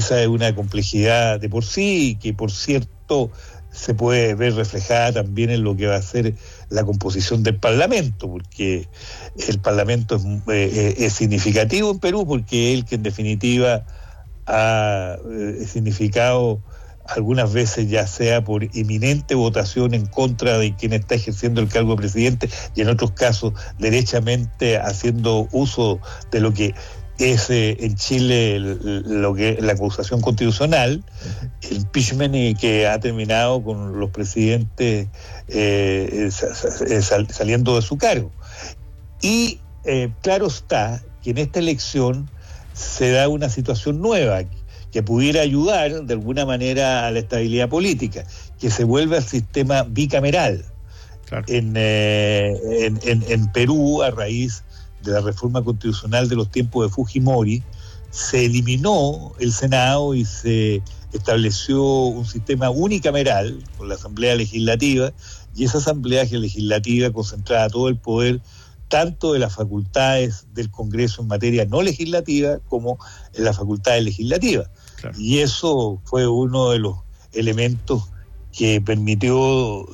esa es una complejidad de por sí, que por cierto se puede ver reflejada también en lo que va a ser la composición del Parlamento, porque el Parlamento es significativo en Perú, porque es el que en definitiva ha significado algunas veces, ya sea por inminente votación en contra de quien está ejerciendo el cargo de presidente, y en otros casos derechamente haciendo uso de lo que es en Chile lo que la acusación constitucional, el impeachment, que ha terminado con los presidentes saliendo de su cargo. Y claro está que en esta elección se da una situación nueva que pudiera ayudar de alguna manera a la estabilidad política, que se vuelve al sistema bicameral. Claro. En Perú, a raíz de la reforma constitucional de los tiempos de Fujimori, se eliminó el Senado y se estableció un sistema unicameral con la Asamblea Legislativa, y esa Asamblea Legislativa concentraba todo el poder tanto de las facultades del Congreso en materia no legislativa como en las facultades legislativas. Claro. Y eso fue uno de los elementos que permitió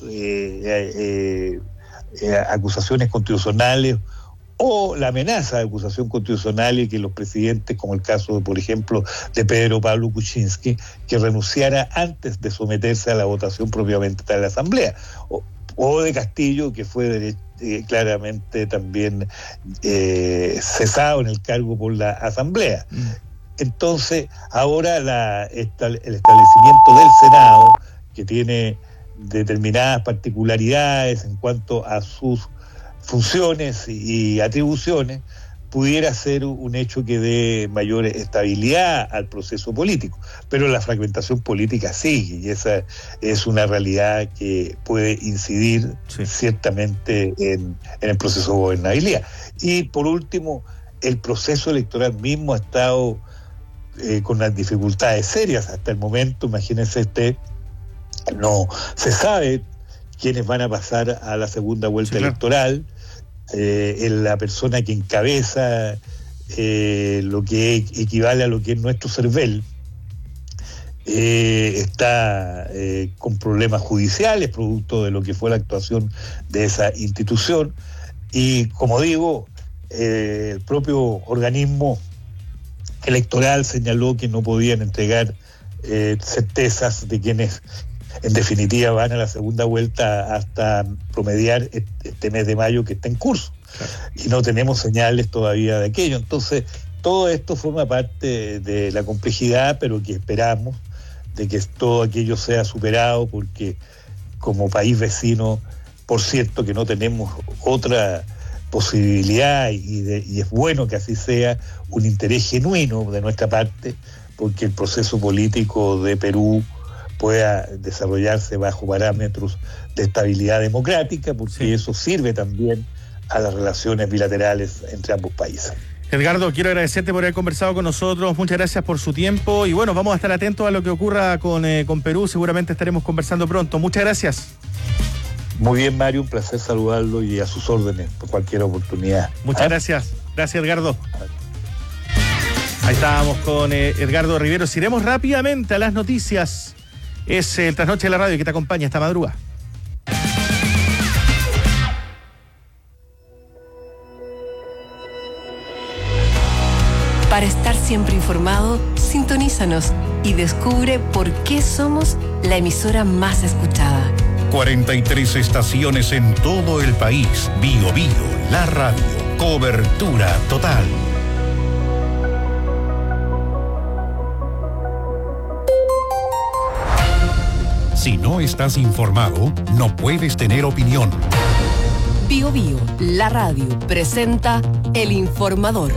acusaciones constitucionales o la amenaza de acusación constitucional, y que los presidentes, como el caso, por ejemplo, de Pedro Pablo Kuczynski, que renunciara antes de someterse a la votación propiamente de la Asamblea, o de Castillo, que fue claramente también cesado en el cargo por la Asamblea. Entonces, ahora el establecimiento del Senado, que tiene determinadas particularidades en cuanto a sus funciones y atribuciones, pudiera ser un hecho que dé mayor estabilidad al proceso político. Pero la fragmentación política sigue, y esa es una realidad que puede incidir ciertamente en el proceso de gobernabilidad. Y por último, el proceso electoral mismo ha estado con las dificultades serias hasta el momento. Imagínense usted, no se sabe quiénes van a pasar a la segunda vuelta electoral. La persona que encabeza lo que equivale a lo que es nuestro CERVEL está con problemas judiciales producto de lo que fue la actuación de esa institución, y como digo, el propio organismo electoral señaló que no podían entregar certezas de quienes en definitiva van a la segunda vuelta hasta promediar este mes de mayo que está en curso. Claro. Y no tenemos señales todavía de aquello. Entonces, todo esto forma parte de la complejidad, pero que esperamos de que todo aquello sea superado, porque como país vecino, por cierto, que no tenemos otra posibilidad, y es bueno que así sea, un interés genuino de nuestra parte, porque el proceso político de Perú pueda desarrollarse bajo parámetros de estabilidad democrática, porque eso sirve también a las relaciones bilaterales entre ambos países. Edgardo, quiero agradecerte por haber conversado con nosotros, muchas gracias por su tiempo, y bueno, vamos a estar atentos a lo que ocurra con Perú, seguramente estaremos conversando pronto. Muchas gracias. Muy bien, Mario, un placer saludarlo y a sus órdenes por cualquier oportunidad. Muchas gracias. Gracias, Edgardo. Ahí estábamos con Edgardo Riveros. Iremos rápidamente a las noticias. Es el Trasnoche de la Radio que te acompaña esta madrugada. Para estar siempre informado, sintonízanos y descubre por qué somos la emisora más escuchada. 43 estaciones en todo el país. Bio Bio, la radio. Cobertura total. Si no estás informado, no puedes tener opinión. Bio Bio, la radio, presenta El Informador.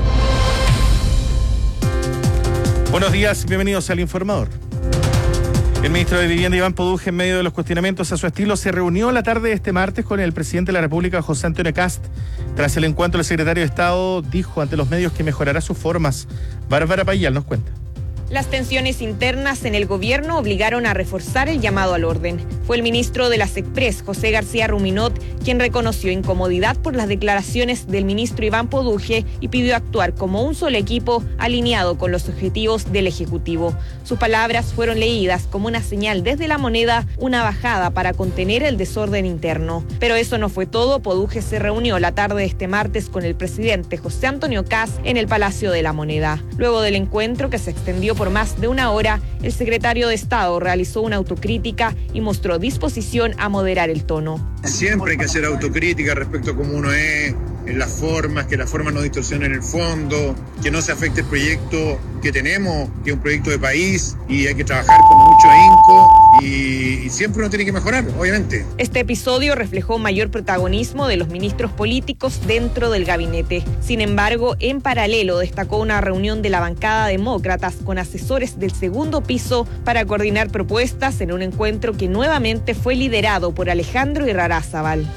Buenos días, bienvenidos al Informador. El ministro de Vivienda, Iván Poduje, en medio de los cuestionamientos a su estilo, se reunió la tarde de este martes con el presidente de la República, José Antonio Kast. Tras el encuentro, el secretario de Estado dijo ante los medios que mejorará sus formas. Bárbara Payal nos cuenta. Las tensiones internas en el gobierno obligaron a reforzar el llamado al orden. Fue el ministro de las Express, José García Ruminot, quien reconoció incomodidad por las declaraciones del ministro Iván Poduje y pidió actuar como un solo equipo alineado con los objetivos del Ejecutivo. Sus palabras fueron leídas como una señal desde la moneda, una bajada para contener el desorden interno. Pero eso no fue todo. Poduje se reunió la tarde de este martes con el presidente José Antonio Kast en el Palacio de la Moneda. Luego del encuentro, que se extendió por más de una hora, el secretario de Estado realizó una autocrítica y mostró disposición a moderar el tono. Siempre hay que hacer autocrítica respecto a cómo uno es, en las formas, que las formas no distorsionen el fondo, que no se afecte el proyecto que tenemos, que es un proyecto de país, y hay que trabajar con mucho ahínco y siempre uno tiene que mejorar, obviamente. Este episodio reflejó mayor protagonismo de los ministros políticos dentro del gabinete. Sin embargo, en paralelo destacó una reunión de la bancada demócratas con asesores del segundo piso para coordinar propuestas en un encuentro que nuevamente fue liderado por Alejandro Irarrázaval.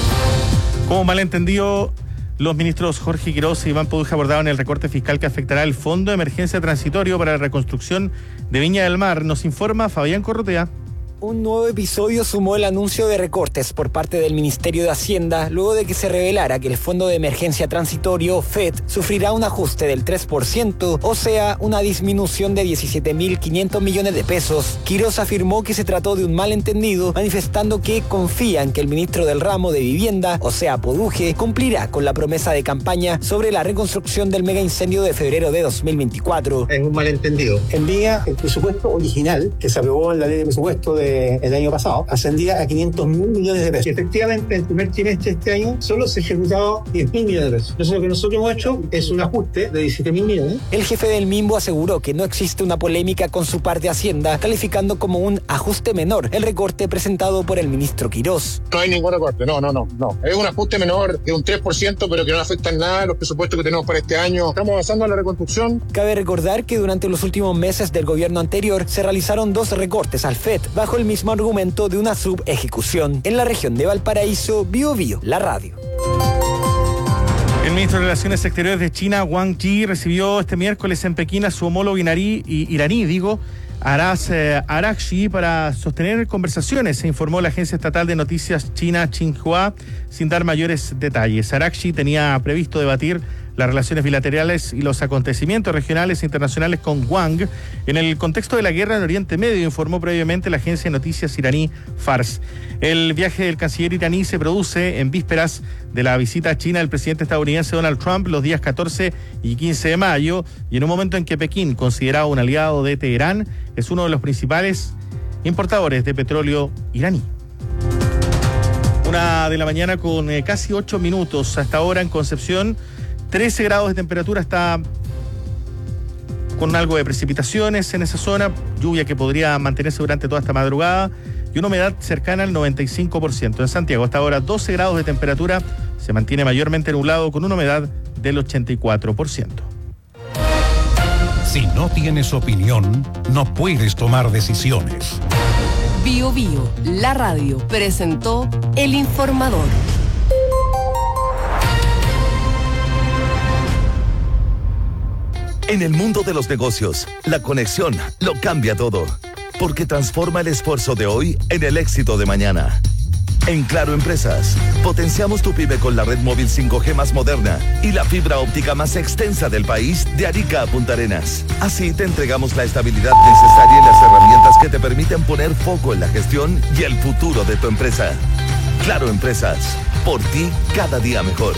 Como malentendido, los ministros Jorge Quiroz y Iván Poduje abordaron el recorte fiscal que afectará el Fondo de Emergencia Transitorio para la Reconstrucción de Viña del Mar. Nos informa Fabián Corrotea. Un nuevo episodio sumó el anuncio de recortes por parte del Ministerio de Hacienda luego de que se revelara que el Fondo de Emergencia Transitorio, FET, sufrirá un ajuste del 3%, o sea, una disminución de 17.500 millones de pesos. Quiroz afirmó que se trató de un malentendido, manifestando que confía en que el ministro del ramo de Vivienda, o sea, Poduje, cumplirá con la promesa de campaña sobre la reconstrucción del mega incendio de febrero de 2024. Es un malentendido. En día, el presupuesto original, que se aprobó en la ley de presupuesto el año pasado, ascendía a 500.000 millones de pesos. Y efectivamente, el primer trimestre de este año solo se ha ejecutado 10.000 millones de pesos. Entonces, lo que nosotros hemos hecho es un ajuste de 17.000 millones. El jefe del MIMBO aseguró que no existe una polémica con su par de Hacienda, calificando como un ajuste menor el recorte presentado por el ministro Quiroz. No hay ningún recorte, no. Es un ajuste menor de un 3%, pero que no afecta en nada los presupuestos que tenemos para este año. Estamos avanzando en la reconstrucción. Cabe recordar que durante los últimos meses del gobierno anterior se realizaron 2 recortes al FED, bajo el mismo argumento de una subejecución. En la región de Valparaíso, Biobío, la radio. El ministro de Relaciones Exteriores de China, Wang Yi, recibió este miércoles en Pekín a su homólogo iraní, Aras Araghchi, para sostener conversaciones, se informó la agencia estatal de noticias china Xinhua, sin dar mayores detalles. Araghchi tenía previsto debatir las relaciones bilaterales y los acontecimientos regionales e internacionales con Wang en el contexto de la guerra en Oriente Medio, informó previamente la agencia de noticias iraní Fars. El viaje del canciller iraní se produce en vísperas de la visita a China del presidente estadounidense Donald Trump los días 14 y 15 de mayo, y en un momento en que Pekín, considerado un aliado de Teherán, es uno de los principales importadores de petróleo iraní. 1 de la mañana con casi 8 minutos. Hasta ahora en Concepción, 13 grados de temperatura, está con algo de precipitaciones en esa zona, lluvia que podría mantenerse durante toda esta madrugada y una humedad cercana al 95%. En Santiago, hasta ahora 12 grados de temperatura, se mantiene mayormente nublado con una humedad del 84%. Si no tienes opinión, no puedes tomar decisiones. Biobío, la radio, presentó El Informador. En el mundo de los negocios, la conexión lo cambia todo, porque transforma el esfuerzo de hoy en el éxito de mañana. En Claro Empresas, potenciamos tu pyme con la red móvil 5G más moderna y la fibra óptica más extensa del país, de Arica a Punta Arenas. Así te entregamos la estabilidad necesaria y las herramientas que te permiten poner foco en la gestión y el futuro de tu empresa. Claro Empresas, por ti cada día mejor.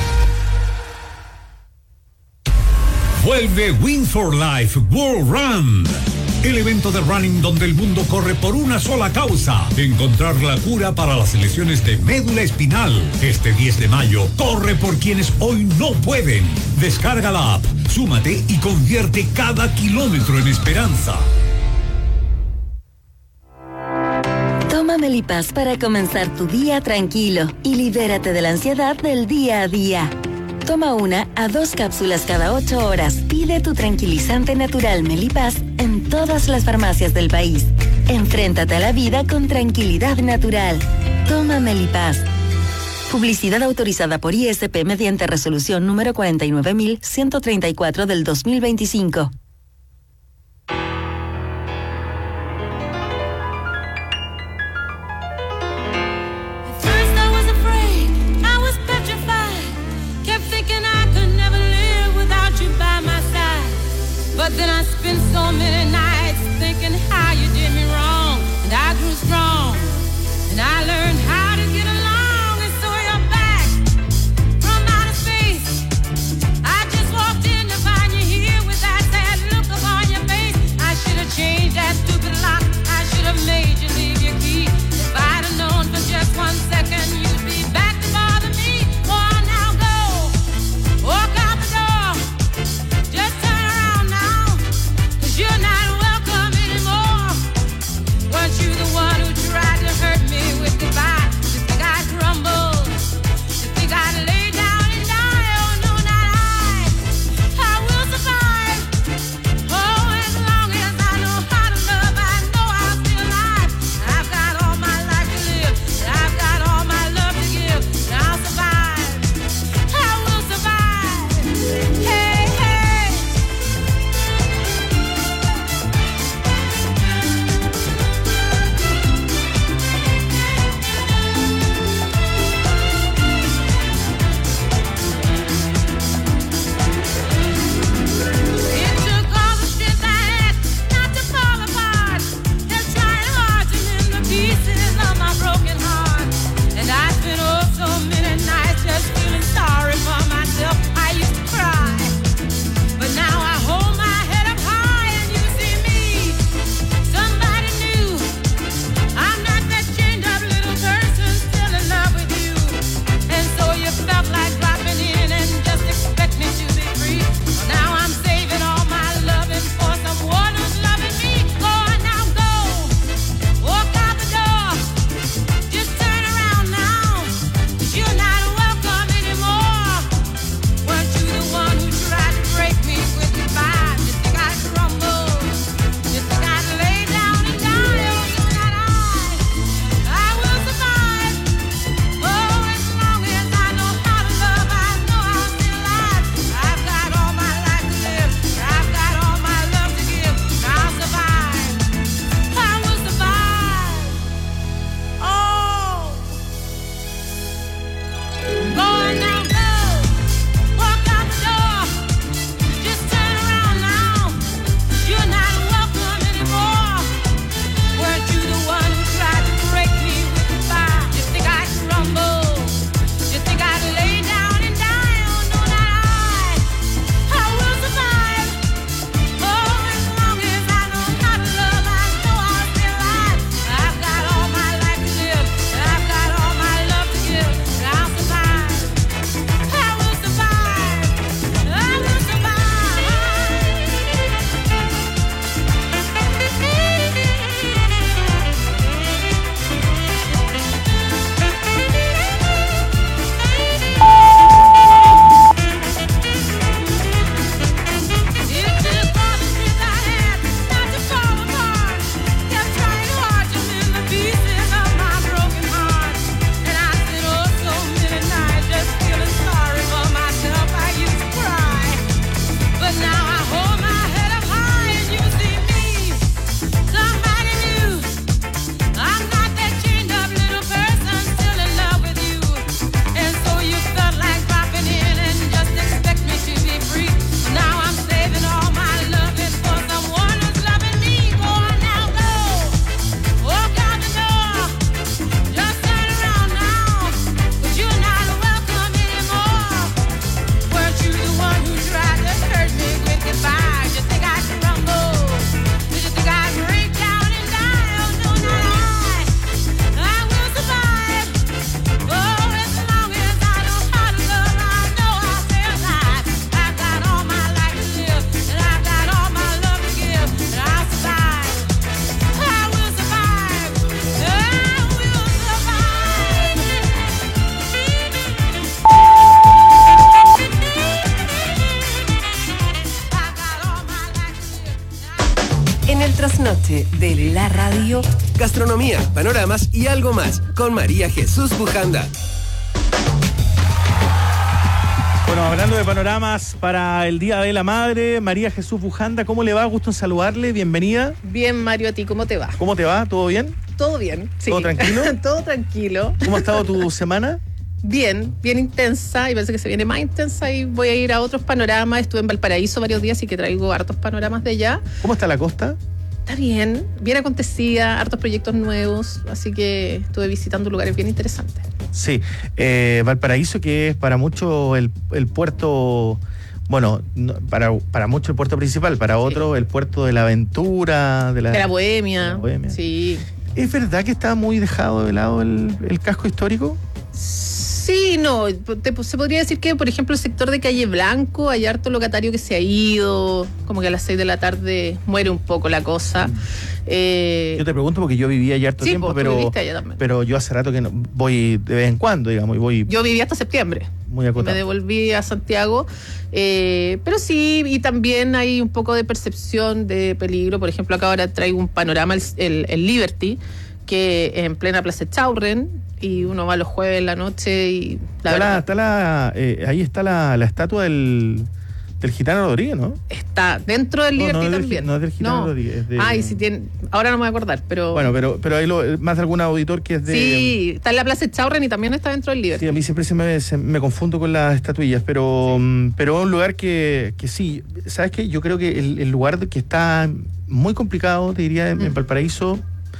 Vuelve Win for Life World Run, el evento de running donde el mundo corre por una sola causa: encontrar la cura para las lesiones de médula espinal. Este 10 de mayo, corre por quienes hoy no pueden. Descarga la app, súmate y convierte cada kilómetro en esperanza. Toma Melipaz para comenzar tu día tranquilo y libérate de la ansiedad del día a día. Toma 1 a 2 cápsulas cada 8 horas. Pide tu tranquilizante natural Melipaz en todas las farmacias del país. Enfréntate a la vida con tranquilidad natural. Toma Melipaz. Publicidad autorizada por ISP mediante resolución número 49.134 del 2025. so many nights thinking how you did me wrong, and I grew strong, and I learned how to get along, and so you're back from outer space. I just walked in to find you here with that sad look upon your face. I should have changed that stupid lock. I should have made you leave your key. If I'd have known for just 1 second you'd be back to bother me. Oh, now go, walk out the door, just turn around now, 'cause you're not welcome anymore. Weren't you the one who tried to hurt me with goodbye? You think I'd crumble? You think I'd lay down and die? Oh no, not I will survive. Oh, as long as I know how to love, I know I'll be alive. I've got all my life to live, and I've got all my love to give, and I'll survive. I will survive. Hey, hey. It took all the strength I had not to fall apart, and trying hard to mend the pieces of my broken heart. And I spent oh so many nights just feeling sorry for myself. I used to cry, but now I hold my head up high, and you see me, somebody new. I'm not that chained up little person still in love with you. And so you felt like dropping in and just expect me to be free. Well, now I'm saving all my loving for someone who's loving me. Go on now, go, walk out the door, just turn around now, 'cause you're not welcome anymore. Weren't you the one who tried to break me with goodbye? You think I'd crumble? You think I'd lay down and die? Oh no, not I will survive. Oh, as long as I know how to love, I know I'll be alive. I've got all my life to live, I've got all my love to give, and I'll survive. I will survive. Oh, go on now, go, walk out the door, just turn around now, 'cause you're not welcome anymore. Weren't you the one who tried to break me with goodbye? You think I'd crumble? You think I'd lay down and die? Oh no, not I will survive. Oh, as long as I know how to love, I know I'll be alive. I've got all my life to live, and I've got all my love to give, and I'll survive. I will survive. I will survive. It took all the strength I had not to fall apart, kept trying hard to mend the pieces of my broken heart. And I spent oh so many nights just feeling sorry for myself. I used to cry, but now I hold my head up high, and you see me, somebody new. I'm not that chained up little person still in love with you. And so you felt like dropping in and just expect me to be free. Now I'm saving all my loving for someone who's loving me. Go on now, go, walk out the door, just turn around now, 'cause you're not welcome anymore. Weren't you the one who tried to hurt me with goodbye? You think I'd crumble? Did you think I'd break down and die? Oh no, not I will survive. Oh, as long as I know how to love, I know I'll stay alive. I've got all my life to live, and I've got all my love to give, and I'll survive. I will survive. I will survive. I've got all my life to live. En el trasnoche de la radio, Gastronomía, panoramas y algo más con María Jesús Bujanda. Bueno, hablando de panoramas para el Día de la Madre, María Jesús Bujanda, ¿cómo le va? Gusto en saludarle, bienvenida. Bien, Mario, ¿a ti cómo te va? ¿Cómo te va? ¿Todo bien? Todo bien, sí. ¿Todo tranquilo? Todo tranquilo. ¿Cómo ha estado tu semana? bien intensa, y parece que se viene más intensa, y voy a ir a otros panoramas. Estuve en Valparaíso varios días, así que traigo hartos panoramas de allá. ¿Cómo está la costa? Está bien acontecida, hartos proyectos nuevos, así que estuve visitando lugares bien interesantes. Sí, Valparaíso, que es para muchos el puerto, bueno, para muchos el puerto principal, para otros el puerto de la aventura, de la bohemia. Sí. ¿Es verdad que está muy dejado de lado el casco histórico? Sí, no, se podría decir que, por ejemplo, el sector de Calle Blanco, hay harto locatario que se ha ido, como que a las 6 de la tarde muere un poco la cosa. Yo te pregunto porque yo vivía allá harto tiempo, pero yo hace rato que no, voy de vez en cuando, digamos, y voy. Yo viví hasta septiembre. Muy acotado. Me devolví a Santiago, pero sí, y también hay un poco de percepción de peligro. Por ejemplo, acá ahora traigo un panorama, el Liberty, que en plena Plaza Echaurren, y uno va los jueves en la noche y ahí está la estatua del Gitano Rodríguez, ¿no? Está dentro del Liberty también. No es del Gitano Rodríguez. Ay, si tiene, ahora no me voy a acordar, pero. Bueno, pero hay más de algún auditor que es de. Sí, está en la Plaza Echaurren y también está dentro del Liberty. Sí, a mí siempre me confundo con las estatuillas, pero un lugar que sí, ¿sabes qué? Yo creo que el lugar que está muy complicado, te diría, en Valparaíso.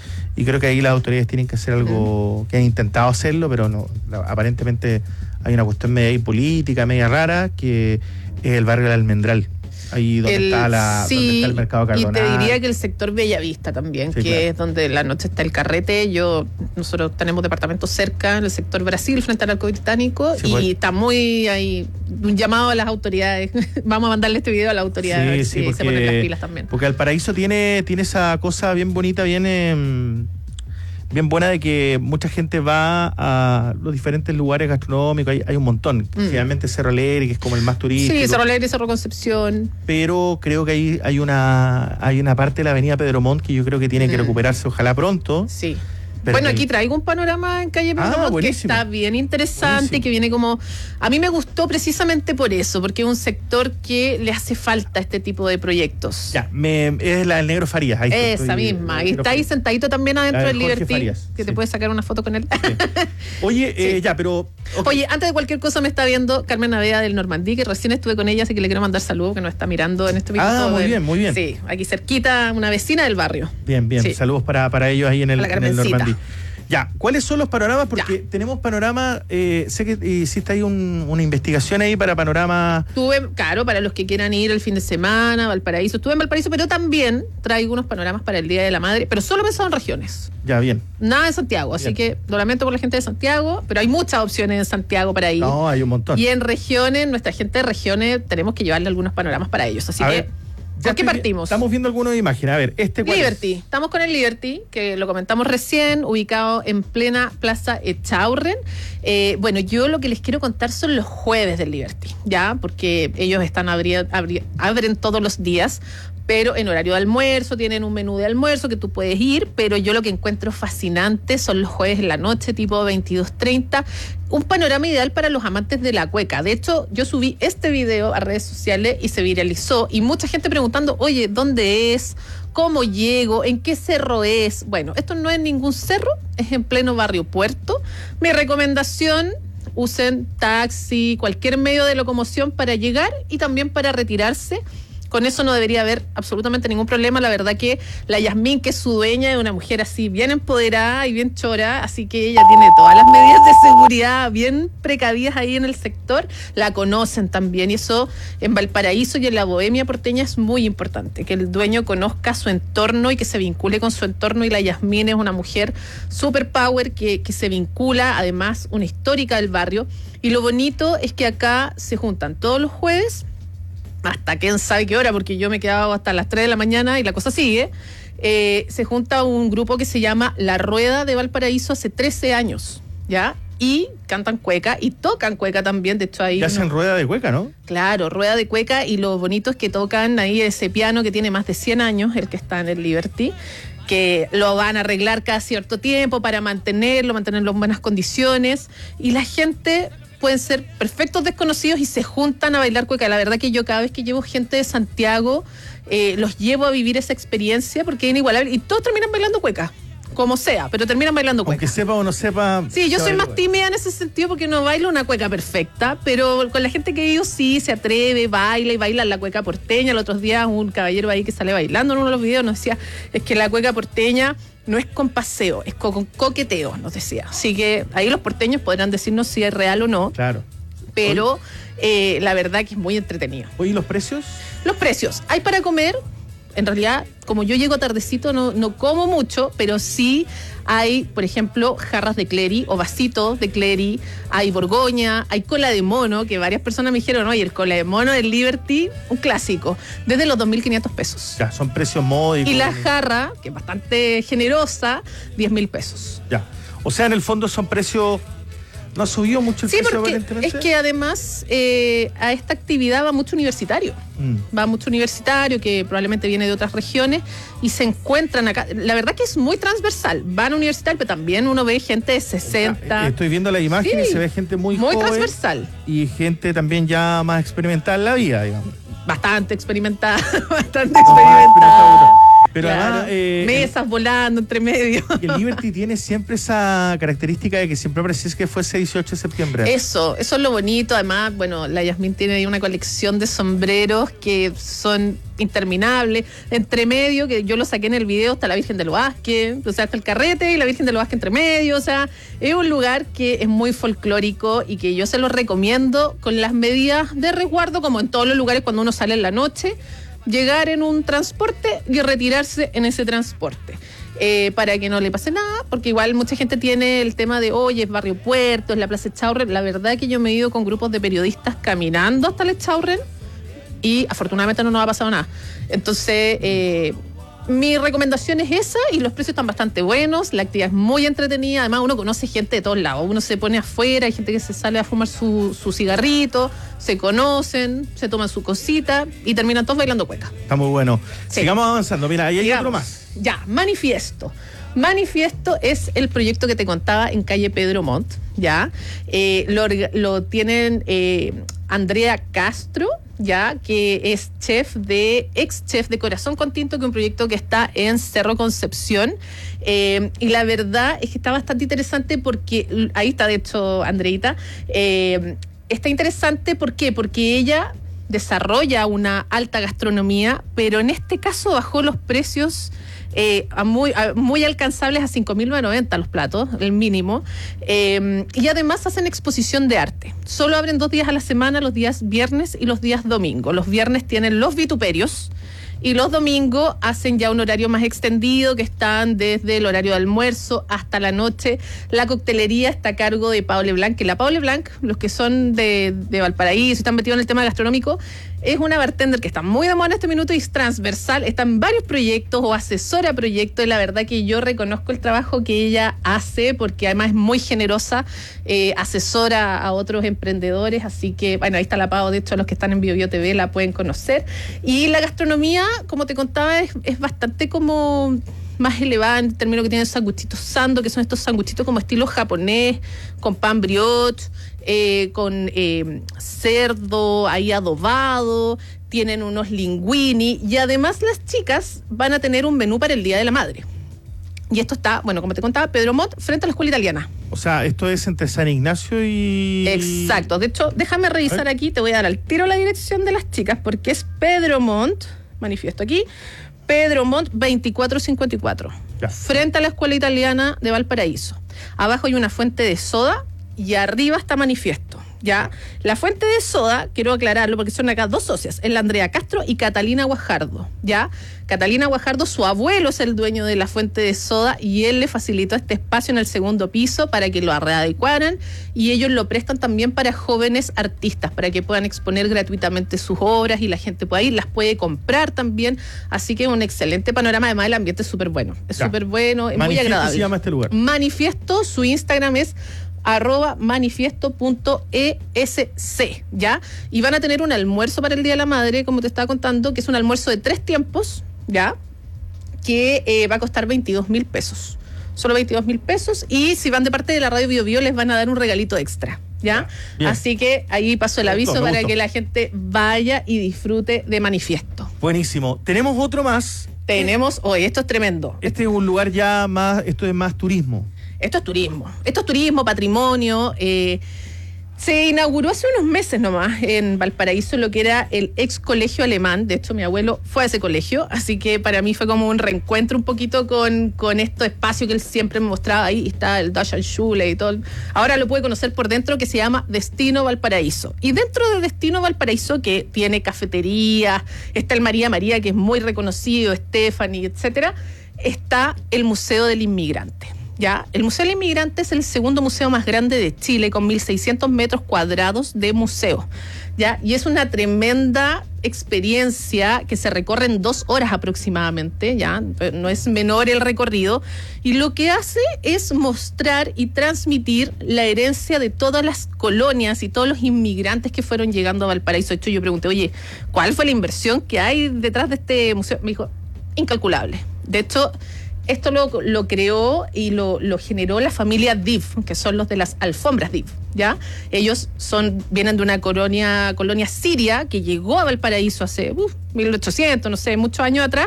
Y creo que ahí las autoridades tienen que hacer algo, que han intentado hacerlo, pero no, aparentemente hay una cuestión media política, media rara, que es el barrio del Almendral. Ahí donde está el mercado Cardonal. Y te diría que el sector Bellavista también, sí, que claro, es donde la noche está el carrete. Nosotros tenemos departamentos cerca, en el sector Brasil, frente al Arco Británico, sí, y pues, está muy ahí, un llamado a las autoridades. Vamos a mandarle este video a las autoridades, sí, porque, se ponen las pilas también. Porque Valparaíso tiene esa cosa bien bonita, bien buena, de que mucha gente va a los diferentes lugares gastronómicos. Hay un montón. Generalmente Cerro Alegre, que es como el más turístico. Sí, Cerro Alegre, Cerro Concepción. Pero creo que hay una parte de la avenida Pedro Montt que yo creo que tiene que recuperarse, ojalá pronto. Sí. Bueno, aquí traigo un panorama en Calle Pedro Montt que está bien interesante, que viene como. A mí me gustó precisamente por eso, porque es un sector que le hace falta este tipo de proyectos. Ya, es la del Negro Farías. Ahí esa misma. Y está ahí sentadito también adentro del Liberty, Farías, que te puedes sacar una foto con él. Sí. Oye, ya, pero. Okay. Oye, antes de cualquier cosa me está viendo Carmen Navea del Normandí, que recién estuve con ella, así que le quiero mandar saludos, que nos está mirando en este video. Muy bien. Sí, aquí cerquita, una vecina del barrio. Bien. Sí. Saludos para ellos ahí en el Normandí. Ya, ¿cuáles son los panoramas? Porque tenemos panorama, sé que hiciste ahí una investigación ahí para panorama. Claro, para los que quieran ir el fin de semana, Valparaíso. Estuve en Valparaíso, pero también traigo unos panoramas para el Día de la Madre, pero solo pensado en regiones. Ya, bien. Nada en Santiago, así que lo lamento por la gente de Santiago, pero hay muchas opciones en Santiago para ir. No, hay un montón. Y en regiones, nuestra gente de regiones, tenemos que llevarle algunos panoramas para ellos, así que... ¿Por qué partimos? Estamos viendo algunas imágenes. A ver, ¿cuál Liberty. es? Estamos con el Liberty, que lo comentamos recién, ubicado en plena Plaza Echaurren. Bueno, yo lo que les quiero contar son los jueves del Liberty, ¿ya? Porque ellos abren todos los días, pero en horario de almuerzo, tienen un menú de almuerzo que tú puedes ir, pero yo lo que encuentro fascinante son los jueves en la noche, tipo 22:30, un panorama ideal para los amantes de la cueca. De hecho, yo subí este video a redes sociales y se viralizó, y mucha gente preguntando, oye, ¿dónde es? ¿Cómo llego? ¿En qué cerro es? Bueno, esto no es ningún cerro, es en pleno barrio Puerto. Mi recomendación: usen taxi, cualquier medio de locomoción para llegar y también para retirarse. Con eso no debería haber absolutamente ningún problema. La verdad que la Yasmín, que es su dueña, es una mujer así bien empoderada y bien chora, así que ella tiene todas las medidas de seguridad bien precavidas ahí en el sector. La conocen también, y eso en Valparaíso y en la bohemia porteña es muy importante, que el dueño conozca su entorno y que se vincule con su entorno, y la Yasmín es una mujer super power que se vincula, además una histórica del barrio. Y lo bonito es que acá se juntan todos los jueves, hasta quién sabe qué hora, porque yo me he quedado hasta las 3 de la mañana y la cosa sigue. Se junta un grupo que se llama La Rueda de Valparaíso hace 13 años, ¿ya? Y cantan cueca y tocan cueca también. De hecho, ahí ya hacen rueda de cueca, ¿no? Claro, rueda de cueca, y lo bonito es que tocan ahí ese piano que tiene más de 100 años, el que está en el Liberty, que lo van a arreglar cada cierto tiempo para mantenerlo en buenas condiciones, y la gente... pueden ser perfectos desconocidos y se juntan a bailar cueca. La verdad que yo cada vez que llevo gente de Santiago, los llevo a vivir esa experiencia porque es inigualable, y todos terminan bailando cueca como sea, pero terminan bailando cueca. Aunque sepa o no sepa. Sí, yo se soy baila más tímida en ese sentido porque no bailo una cueca perfecta, pero con la gente que he ido sí se atreve, baila y baila la cueca porteña. El otro día un caballero ahí que sale bailando en uno de los videos nos decía, es que la cueca porteña no es con paseo, es con coqueteo, nos decía. Así que ahí los porteños podrán decirnos si es real o no. Claro. Pero la verdad que es muy entretenido. Oye, ¿y los precios? Los precios. Hay para comer. En realidad, como yo llego tardecito, no como mucho, pero sí hay, por ejemplo, jarras de Cleri o vasitos de Cleri, hay Borgoña, hay cola de mono, que varias personas me dijeron, oye, el cola de mono del Liberty, un clásico, desde los 2.500 pesos. Ya, son precios módicos. Y la jarra, que es bastante generosa, 10.000 pesos. Ya. O sea, en el fondo son precios. ¿No ha subido mucho el sí, precio porque aparentemente? es que además a esta actividad va mucho universitario. Va mucho universitario que probablemente viene de otras regiones y se encuentran acá. La verdad que es muy transversal. Van a universitario, pero también uno ve gente de 60. Estoy viendo la imagen y se ve gente muy joven. Muy transversal. Y gente también ya más experimentada en la vida, digamos. Bastante experimentada, bastante experimentada. Pero claro, además, mesas volando entre medio. Y el Liberty tiene siempre esa característica de que siempre parecía que fuese 18 de septiembre. Eso es lo bonito. Además, bueno, la Yasmín tiene ahí una colección de sombreros que son interminables. Entre medio, que yo lo saqué en el video, está la Virgen del Vázquez, o sea, está el carrete y la Virgen del Vázquez entre medio. O sea, es un lugar que es muy folclórico y que yo se lo recomiendo con las medidas de resguardo, como en todos los lugares cuando uno sale en la noche. Llegar en un transporte y retirarse en ese transporte para que no le pase nada, porque igual mucha gente tiene el tema de, oye, es Barrio Puerto, es la Plaza Echaurren. La verdad que yo me he ido con grupos de periodistas caminando hasta el Echaurren y afortunadamente no nos ha pasado nada. Entonces, mi recomendación es esa y los precios están bastante buenos, la actividad es muy entretenida, además uno conoce gente de todos lados, uno se pone afuera, hay gente que se sale a fumar su cigarrito, se conocen, se toman su cosita y terminan todos bailando cueca. Está muy bueno. Sí. Sigamos avanzando, mira, ahí hay Sigamos. otro más. Ya, Manifiesto. Manifiesto es el proyecto que te contaba en calle Pedro Montt, ¿ya? Lo tienen Andrea Castro, ya, que es ex chef de Corazón con Tinto, que es un proyecto que está en Cerro Concepción. Y la verdad es que está bastante interesante porque, ahí está de hecho Andreita, está interesante, ¿por qué? Porque ella desarrolla una alta gastronomía, pero en este caso bajó los precios muy alcanzables a 5.990 los platos, el mínimo, y además hacen exposición de arte. Solo abren 2 días a la semana, los días viernes y los días domingo. Los viernes tienen los vituperios y los domingos hacen ya un horario más extendido, que están desde el horario de almuerzo hasta la noche. La coctelería está a cargo de Paule Blanc, que la Paule Blanc, los que son de Valparaíso, están metidos en el tema gastronómico, es una bartender que está muy de moda en este minuto y es transversal, está en varios proyectos o asesora proyectos, y la verdad que yo reconozco el trabajo que ella hace, porque además es muy generosa, asesora a otros emprendedores, así que, bueno, ahí está la Pau, de hecho los que están en BioBio TV la pueden conocer. Y la gastronomía, como te contaba, es bastante como más elevada en términos que tienen sanguchitos sando, que son estos sanguchitos como estilo japonés, con pan brioche, con cerdo ahí adobado, tienen unos linguini, y además las chicas van a tener un menú para el Día de la Madre. Y esto está, bueno, como te contaba, Pedro Montt, frente a la Escuela Italiana. O sea, esto es entre San Ignacio y... Exacto. De hecho, déjame revisar aquí, te voy a dar al tiro la dirección de las chicas, porque es Pedro Montt, manifiesto aquí, Pedro Montt 2454, ya, frente a la Escuela Italiana de Valparaíso. Abajo hay una fuente de soda y arriba está Manifiesto. ¿Ya? La fuente de soda, quiero aclararlo porque son acá 2 socias, es la Andrea Castro y Catalina Guajardo, ¿ya? Catalina Guajardo, su abuelo es el dueño de la fuente de soda y él le facilitó este espacio en el 2º piso para que lo readecuaran, y ellos lo prestan también para jóvenes artistas, para que puedan exponer gratuitamente sus obras y la gente puede ir, las puede comprar también, así que un excelente panorama. Además el ambiente es súper bueno, es súper bueno, es muy agradable. Se llama este lugar. Manifiesto, su Instagram es @manifiesto.esc, ¿ya? Y van a tener un almuerzo para el Día de la Madre, como te estaba contando, que es un almuerzo de 3 tiempos, ¿ya? Que va a costar 22.000 pesos. Solo 22.000 pesos, y si van de parte de la Radio BioBio les van a dar un regalito extra, ¿Ya? Bien. Así que ahí pasó el aviso Me para gustó. que la gente vaya y disfrute de Manifiesto. Buenísimo. Tenemos otro más. Tenemos, hoy esto es tremendo. Este es un lugar ya más, esto es más turismo. Esto es turismo, patrimonio. Se inauguró hace unos meses nomás en Valparaíso lo que era el ex colegio alemán. De hecho, mi abuelo fue a ese colegio, así que para mí fue como un reencuentro un poquito con este espacio que él siempre me mostraba. Ahí está el Deutsche Schule y todo. Ahora lo puede conocer por dentro, que se llama Destino Valparaíso. Y dentro de Destino Valparaíso, que tiene cafetería, está el María María, que es muy reconocido, Stephanie, etcétera, está el Museo del Inmigrante. ¿Ya? El Museo del Inmigrante es el segundo museo más grande de Chile, con 1.600 metros cuadrados de museo, ¿ya? Y es una tremenda experiencia que se recorre en 2 horas aproximadamente, ¿ya? No es menor el recorrido, y lo que hace es mostrar y transmitir la herencia de todas las colonias y todos los inmigrantes que fueron llegando a Valparaíso. De hecho, yo pregunté, oye, ¿cuál fue la inversión que hay detrás de este museo? Me dijo, incalculable. De hecho, esto lo creó y lo generó la familia Div, que son los de las alfombras Div, ¿ya? Ellos vienen de una colonia siria que llegó a Valparaíso hace 1800, no sé, muchos años atrás,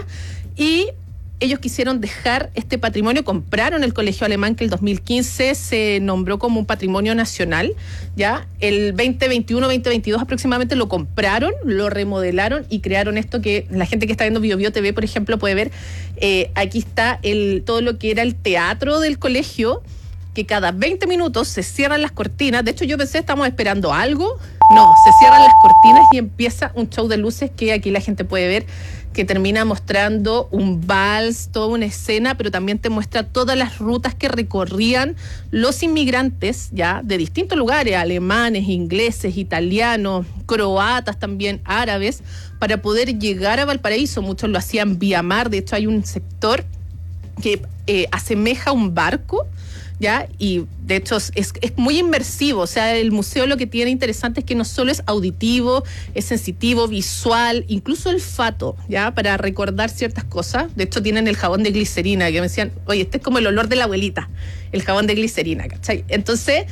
y ellos quisieron dejar este patrimonio, compraron el colegio alemán que el 2015 se nombró como un patrimonio nacional, ¿ya? El 2021-2022 aproximadamente lo compraron, lo remodelaron y crearon esto que la gente que está viendo BioBio TV, por ejemplo, puede ver. Aquí está todo lo que era el teatro del colegio, que cada 20 minutos se cierran las cortinas. De hecho, yo pensé, estamos esperando algo. No, se cierran las cortinas y empieza un show de luces que aquí la gente puede ver, que termina mostrando un vals, toda una escena, pero también te muestra todas las rutas que recorrían los inmigrantes, ya, de distintos lugares, alemanes, ingleses, italianos, croatas también, árabes, para poder llegar a Valparaíso. Muchos lo hacían vía mar. De hecho, hay un sector que asemeja un barco, ¿ya? Y de hecho es muy inmersivo. O sea, el museo lo que tiene interesante es que no solo es auditivo, es sensitivo, visual, incluso olfato, ¿ya? Para recordar ciertas cosas. De hecho, tienen el jabón de glicerina, que me decían, oye, este es como el olor de la abuelita, el jabón de glicerina, ¿cachai? Entonces,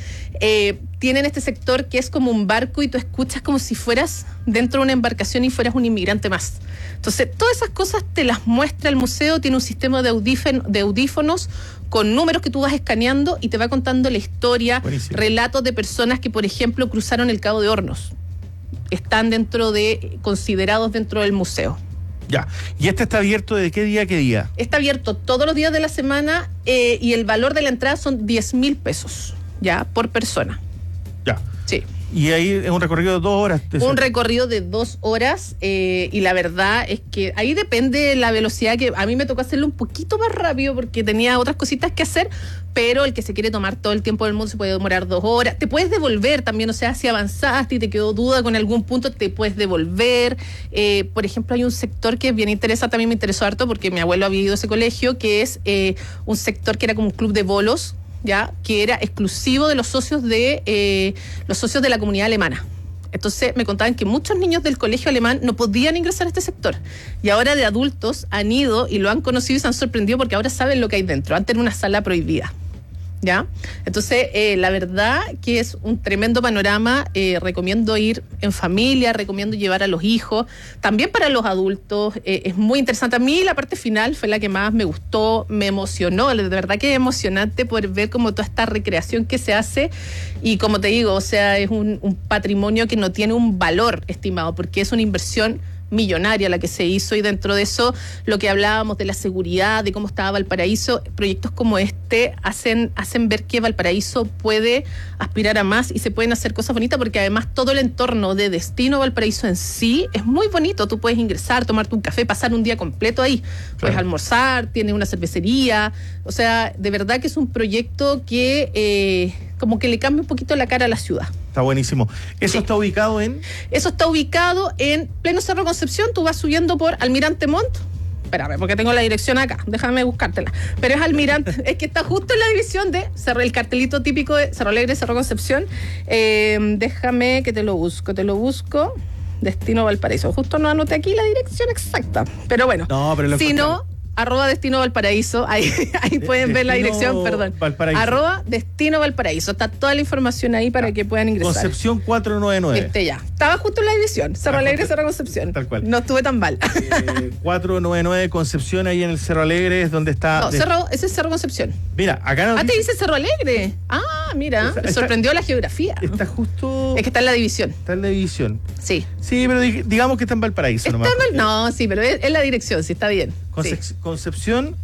tienen este sector que es como un barco y tú escuchas como si fueras dentro de una embarcación y fueras un inmigrante más. Entonces, todas esas cosas te las muestra el museo. Tiene un sistema de audífonos con números que tú vas escaneando y te va contando la historia. Buenísimo. Relatos de personas que, por ejemplo, cruzaron el Cabo de Hornos. Están considerados dentro del museo. Ya. ¿Y este está abierto de qué día a qué día? Está abierto todos los días de la semana y el valor de la entrada son 10.000 pesos, ¿ya? Por persona. Ya. Sí. Y ahí es un recorrido de 2 horas. Un recorrido de 2 horas y la verdad es que ahí depende la velocidad, que a mí me tocó hacerlo un poquito más rápido porque tenía otras cositas que hacer, pero el que se quiere tomar todo el tiempo del mundo se puede demorar 2 horas. Te puedes devolver también, o sea, si avanzaste y te quedó duda con algún punto, te puedes devolver. Por ejemplo, hay un sector que es bien interesante, a mí me interesó harto porque mi abuelo había ido a ese colegio, que es un sector que era como un club de bolos, ya, que era exclusivo de los socios de la comunidad alemana. Entonces me contaban que muchos niños del colegio alemán no podían ingresar a este sector, y ahora de adultos han ido y lo han conocido y se han sorprendido porque ahora saben lo que hay dentro. Antes era una sala prohibida, ¿ya? Entonces, la verdad que es un tremendo panorama. Recomiendo ir en familia, recomiendo llevar a los hijos, también para los adultos. Es muy interesante. A mí la parte final fue la que más me gustó, me emocionó. De verdad que es emocionante poder ver como toda esta recreación que se hace. Y como te digo, o sea, es un patrimonio que no tiene un valor estimado, porque es una inversión millonaria la que se hizo, y dentro de eso lo que hablábamos de la seguridad, de cómo estaba Valparaíso, proyectos como este hacen ver que Valparaíso puede aspirar a más y se pueden hacer cosas bonitas, porque además todo el entorno de Destino Valparaíso en sí es muy bonito. Tú puedes ingresar, tomarte un café, pasar un día completo ahí, claro. Puedes almorzar, tiene una cervecería, o sea, de verdad que es un proyecto que como que le cambia un poquito la cara a la ciudad. Está buenísimo. ¿Eso está ubicado en? Eso está ubicado en pleno Cerro Concepción. Tú vas subiendo por Almirante Montt. Espérame, porque tengo la dirección acá. Déjame buscártela. Pero es Almirante, es que está justo en la división de Cerro, el cartelito típico de Cerro Alegre, Cerro Concepción. Déjame que te lo busco. Destino Valparaíso. Justo no anoté aquí la dirección exacta. Pero bueno. No, pero si no, @Destino Valparaíso, ahí pueden ver la dirección, perdón. Valparaíso. @Destino Valparaíso. Está toda la información ahí para que puedan ingresar. Concepción 499. Ya. Estaba justo en la división. Cerro Alegre, Cerro Concepción. Tal cual. No estuve tan mal. 499 Concepción, ahí en el Cerro Alegre, es donde está. No, ese es Cerro Concepción. Mira, acá nos te dice Cerro Alegre. Mira, me sorprendió la geografía. Está justo. Es que está en la división. Está en la división. Sí. Sí, pero digamos que está en Valparaíso nomás. No, sí, pero es la dirección, sí, está bien. Concepción,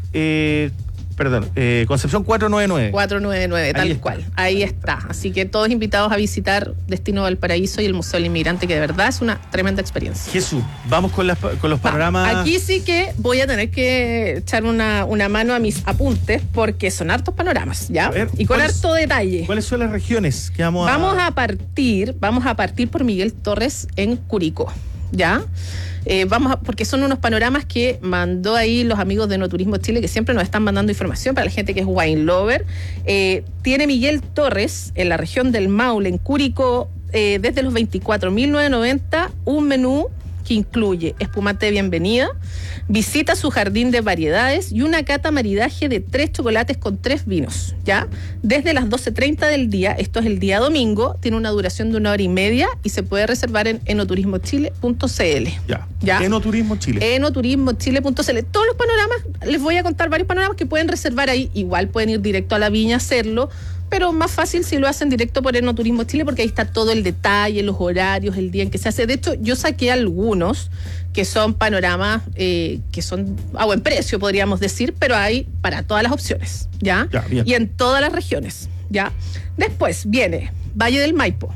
Concepción 499. 499, tal cual. Ahí está. Así que todos invitados a visitar Destino Valparaíso y el Museo del Inmigrante, que de verdad es una tremenda experiencia. Jesús, vamos con los panoramas. Aquí sí que voy a tener que echar una mano a mis apuntes porque son hartos panoramas, ¿ya? Ver, y con harto detalle. ¿Cuáles son las regiones que vamos a partir por Miguel Torres en Curicó, ¿ya? Porque son unos panoramas que mandó ahí los amigos de No Turismo Chile, que siempre nos están mandando información para la gente que es wine lover. Tiene Miguel Torres en la región del Maule, en Curicó, desde los 24.990, un menú que incluye espumante de bienvenida, visita su jardín de variedades y una cata maridaje de 3 chocolates con 3 vinos, ¿ya? Desde las 12:30 del día, esto es el día domingo, tiene una duración de 1 hora y media y se puede reservar en enoturismochile.cl. ¿Ya? Enoturismo Chile. Enoturismochile.cl. Todos los panoramas, les voy a contar varios panoramas que pueden reservar ahí, igual pueden ir directo a la viña a hacerlo, pero más fácil si lo hacen directo por Enoturismo Chile, porque ahí está todo el detalle, los horarios, el día en que se hace. De hecho, yo saqué algunos que son panoramas que son a buen precio, podríamos decir, pero hay para todas las opciones, ¿ya? Y en todas las regiones, ¿ya? Después viene Valle del Maipo,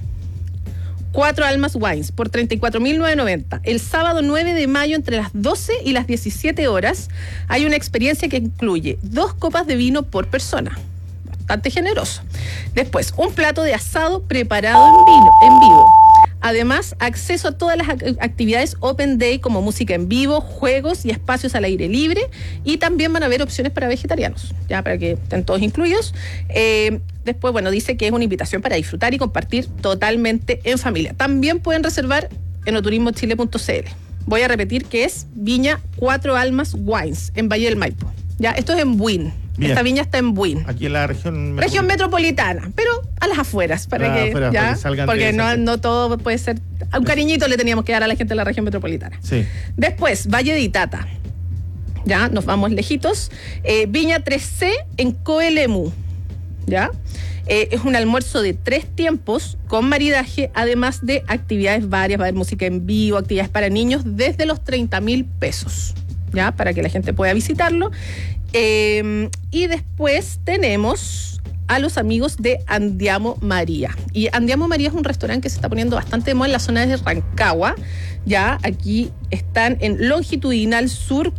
4 Almas Wines por 34.990. El sábado 9 de mayo entre las 12 y las 17 horas hay una experiencia que incluye 2 copas de vino por persona. Bastante generoso. Después, un plato de asado preparado en vivo. Además, acceso a todas las actividades Open Day como música en vivo, juegos y espacios al aire libre. Y también van a haber opciones para vegetarianos, ya para que estén todos incluidos. Después, dice que es una invitación para disfrutar y compartir totalmente en familia. También pueden reservar en oturismochile.cl. Voy a repetir que es Viña 4 Almas Wines en Valle del Maipo. Ya, esto es en Buin. Bien. Esta viña está en Buin. Aquí en la región metropolitana, pero a las afueras, para que salgan, porque no todo puede ser. Un cariñito le teníamos que dar a la gente de la región metropolitana. Sí. Después, Valle de Itata. Ya, nos vamos lejitos. Viña 3C en Coelemu. ¿Ya? Es un almuerzo de 3 tiempos con maridaje, además de actividades varias. Va a haber música en vivo, actividades para niños desde los 30.000 pesos. ¿Ya? Para que la gente pueda visitarlo. Y después tenemos a los amigos de Andiamo María. Y Andiamo María es un restaurante que se está poniendo bastante de moda en la zona de Rancagua. Ya aquí están en Longitudinal Sur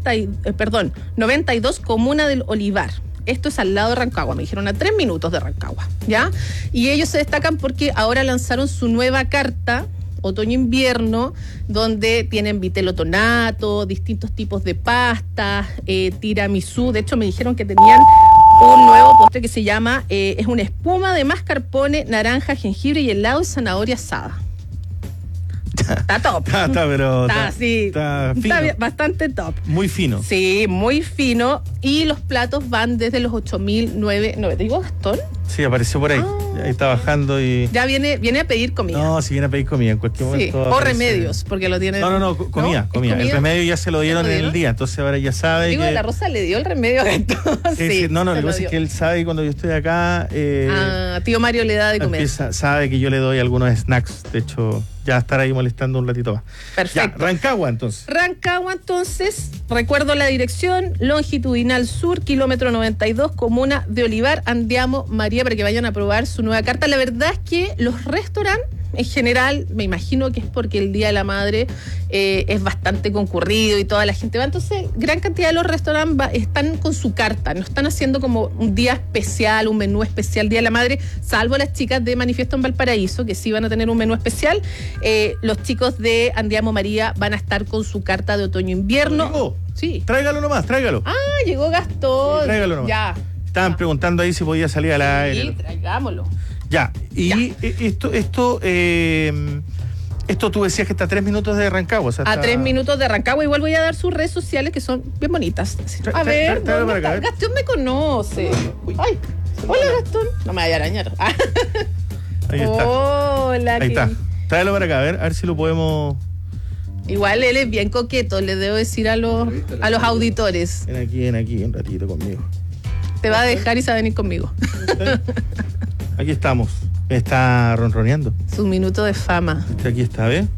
92, Comuna del Olivar. Esto es al lado de Rancagua, me dijeron a 3 minutos de Rancagua, ¿ya? Y ellos se destacan porque ahora lanzaron su nueva carta otoño-invierno, donde tienen vitelo tonato, distintos tipos de pastas, tiramisú. De hecho, me dijeron que tenían un nuevo postre que se llama, es una espuma de mascarpone, naranja, jengibre y helado de zanahoria asada. Está top. Está bastante top. Muy fino. Sí, muy fino. Y los platos van desde los 8.990. ¿Digo Gastón? Sí, apareció por ahí. Ahí está bajando y... Ya viene a pedir comida. No, si viene a pedir comida en cualquier momento. O remedios, porque lo tienen... No, comida. El remedio ya se lo dieron en el día, entonces ahora ya sabe. Digo, que... la Rosa le dio el remedio a Gastón. Sí, lo que pasa es que él sabe que cuando yo estoy acá... tío Mario le da de comer. Sabe que yo le doy algunos snacks, de hecho... Ya estar ahí molestando un ratito más. Perfecto. Ya, Rancagua, entonces, recuerdo la dirección, Longitudinal Sur, kilómetro 92, Comuna de Olivar, Andiamo María, para que vayan a probar su nueva carta. La verdad es que los restaurantes, en general, me imagino que es porque el Día de la Madre es bastante concurrido y toda la gente va. Entonces, gran cantidad de los restaurantes están con su carta, no están haciendo como un día especial, un menú especial Día de la Madre, salvo las chicas de Manifiesto en Valparaíso, que sí van a tener un menú especial. Los chicos de Andiamo María van a estar con su carta de otoño-invierno. Sí. Tráigalo nomás, tráigalo. Llegó Gastón. Sí, tráigalo nomás. Ya. Estaban preguntando ahí si podía salir al aire. Sí, traigámoslo. Ya, y esto Esto tú decías que está a 3 minutos de Rancagua. O sea, A 3 minutos de Rancagua. Igual voy a dar sus redes sociales que son bien bonitas. A ver, tráelo para acá, a ver. Gastón me conoce. Ay, hola Gastón. No me vaya a arañar. Ahí está. Hola. Ahí está. Tráelo para acá, a ver si lo podemos... Igual él es bien coqueto, le debo decir a los auditores. Ven aquí, un ratito conmigo. Te va a dejar y se va a venir conmigo. Aquí estamos. Está ronroneando. Su minuto de fama. Aquí está, ¿ves?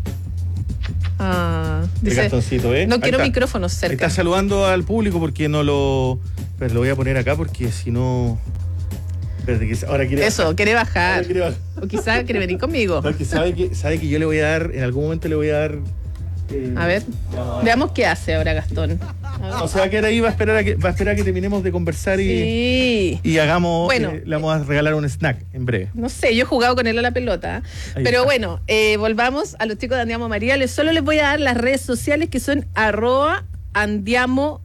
Dice, Gastoncito, ¿eh? no quiero Ahí está. micrófonos cerca. Está saludando al público porque no lo... Pero lo voy a poner acá porque si no... Espérate, que ahora quiere Eso, bajar. quiere bajar. Ahora quiere bajar. O quizá quiere venir conmigo. Porque sabe que yo le voy a dar, en algún momento le voy a dar... A ver, veamos qué hace ahora Gastón. O sea, que ahora ahí va a esperar a que terminemos de conversar y hagamos... Bueno, le vamos a regalar un snack en breve. No sé, yo he jugado con él a la pelota. Ahí Pero está. bueno, volvamos a los chicos de Andiamo María. Solo les voy a dar las redes sociales que son @Andiamo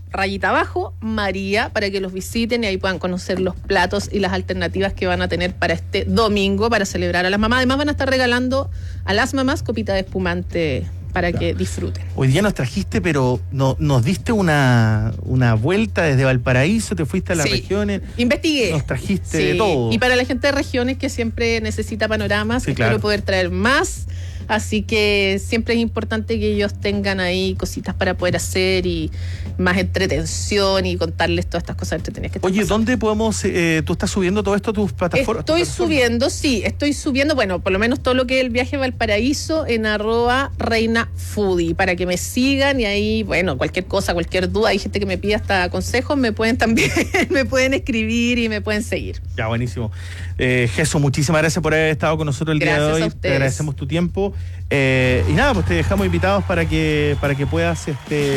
María para que los visiten y ahí puedan conocer los platos y las alternativas que van a tener para este domingo para celebrar a las mamás. Además van a estar regalando a las mamás copita de espumante para que disfruten. Hoy día nos trajiste, pero nos diste una vuelta desde Valparaíso, te fuiste a las regiones. Investigué. Nos trajiste de todo. Y para la gente de regiones que siempre necesita panoramas, Sí, espero claro. poder traer más. Así que siempre es importante que ellos tengan ahí cositas para poder hacer y más entretención y contarles todas estas cosas entretenidas que están Oye, pasando. ¿dónde podemos...? ¿Tú estás subiendo todo esto a tus plataformas? Estoy subiendo, bueno, por lo menos todo lo que es el viaje a Valparaíso en @ReinaFoodie, para que me sigan y ahí, bueno, cualquier cosa, cualquier duda, hay gente que me pide hasta consejos, me pueden también, me pueden escribir y me pueden seguir. Ya, buenísimo. Jesús, muchísimas gracias por haber estado con nosotros el día de Gracias hoy. a ustedes. Te agradecemos tu tiempo. Y nada, pues te dejamos invitados para que puedas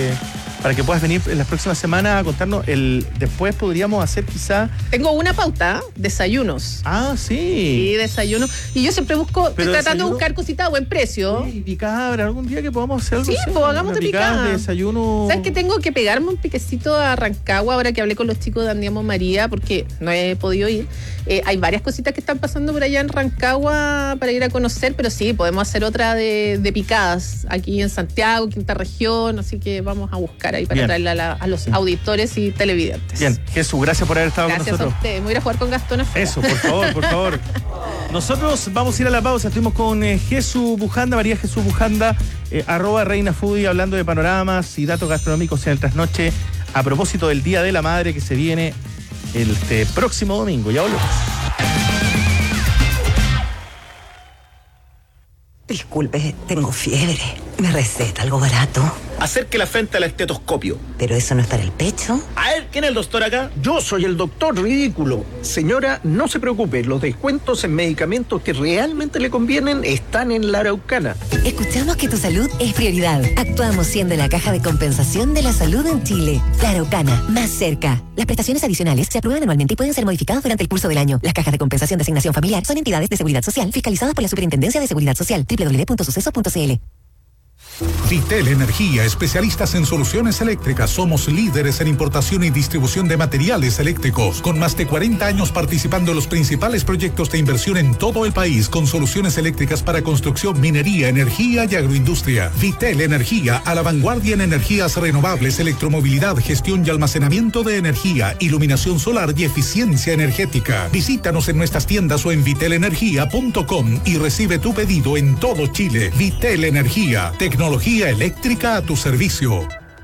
venir en las próximas semanas a contarnos. Después podríamos hacer quizá... Tengo una pauta, desayunos. Ah, sí. Sí, desayuno. Y yo siempre estoy Pero tratando de desayuno- buscar cositas a buen precio. Y picada, algún día que podamos hacer algo Sí, así, pues hagamos una de picada. de desayuno. ¿Sabes que tengo que pegarme un piquecito a Rancagua ahora que hablé con los chicos de Andiamo María? Porque no he podido ir. Hay varias cositas que están pasando por allá en Rancagua para ir a conocer, pero sí, podemos hacer otra de picadas aquí en Santiago, Quinta Región, así que vamos a buscar ahí para Bien. traerla a los auditores y televidentes. Bien, Jesús, gracias por haber estado Gracias con a nosotros. ustedes. Me voy a ir a jugar con Gastón afuera. Eso, por favor, por favor. Nosotros vamos a ir a la pausa. Estuvimos con Jesús Bujanda, María Jesús Bujanda, @ReinaFoodie, hablando de panoramas y datos gastronómicos en el trasnoche a propósito del Día de la Madre que se viene este próximo domingo. Ya volvemos. Disculpe, tengo fiebre. ¿Me receta algo barato? Acerque la frente al estetoscopio. ¿Pero eso no es para el pecho? A ver, ¿quién es el doctor acá? Yo soy el doctor ridículo. Señora, no se preocupe, los descuentos en medicamentos que realmente le convienen están en la Araucana. Escuchamos que tu salud es prioridad. Actuamos siendo la caja de compensación de la salud en Chile. La Araucana, más cerca. Las prestaciones adicionales se aprueban anualmente y pueden ser modificadas durante el curso del año. Las cajas de compensación de asignación familiar son entidades de seguridad social fiscalizadas por la Superintendencia de Seguridad Social. www.suceso.cl. Vitel Energía, especialistas en soluciones eléctricas. Somos líderes en importación y distribución de materiales eléctricos, con más de 40 años participando en los principales proyectos de inversión en todo el país, con soluciones eléctricas para construcción, minería, energía y agroindustria. Vitel Energía, a la vanguardia en energías renovables, electromovilidad, gestión y almacenamiento de energía, iluminación solar y eficiencia energética. Visítanos en nuestras tiendas o en vitelenergia.com y recibe tu pedido en todo Chile. Vitel Energía, tecnología eléctrica a tu servicio.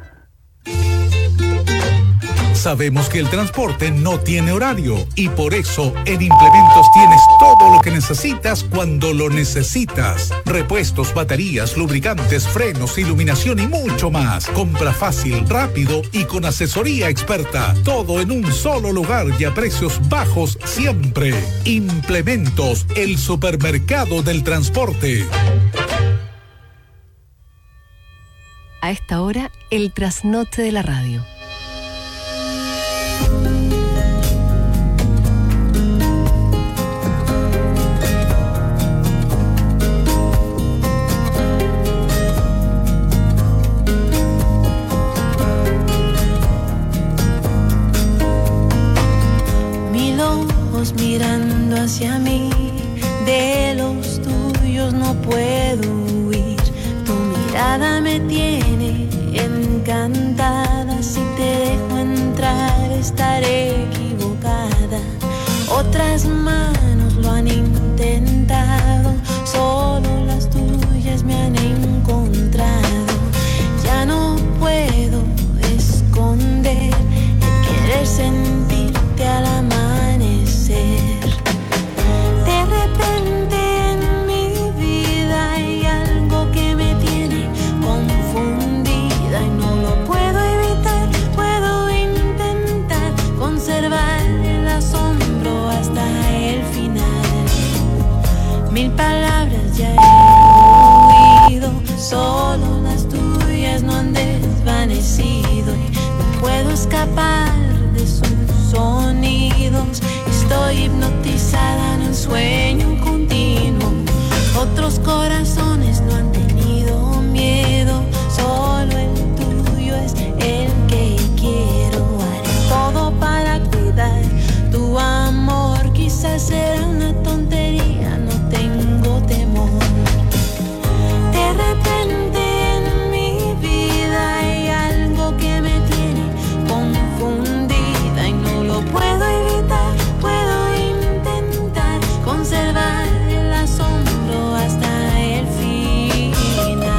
Sabemos que el transporte no tiene horario y por eso en Implementos tienes todo lo que necesitas cuando lo necesitas. Repuestos, baterías, lubricantes, frenos, iluminación y mucho más. Compra fácil, rápido y con asesoría experta. Todo en un solo lugar y a precios bajos siempre. Implementos, el supermercado del transporte. A esta hora, el trasnoche de la radio. Mil ojos mirando hacia mí, de los tuyos tuyos no puedo huir. Tu mirada me tiene encantada. Si te dejo entrar estaré equivocada. Otras manos lo han intentado, solo las tuyas me han encontrado. Ya no puedo esconder el querer sentirte al amanecer. De repente en mi vida hay algo que me tiene confundida y no lo puedo evitar. Puedo intentar conservar el asombro hasta el final. 1000 palabras ya he oído, solo las tuyas no han desvanecido y no puedo escapar de sus sonidos. Estoy hipnotizada en un sueño continuo. Otros corazones no han tenido miedo, solo el tuyo es el que quiero. Haré todo para cuidar tu amor. Quizás será una tontería, no tengo temor. De repente en mi vida hay algo que me tiene confundida y no lo puedo evitar. Puedo intentar conservar el asombro hasta el final.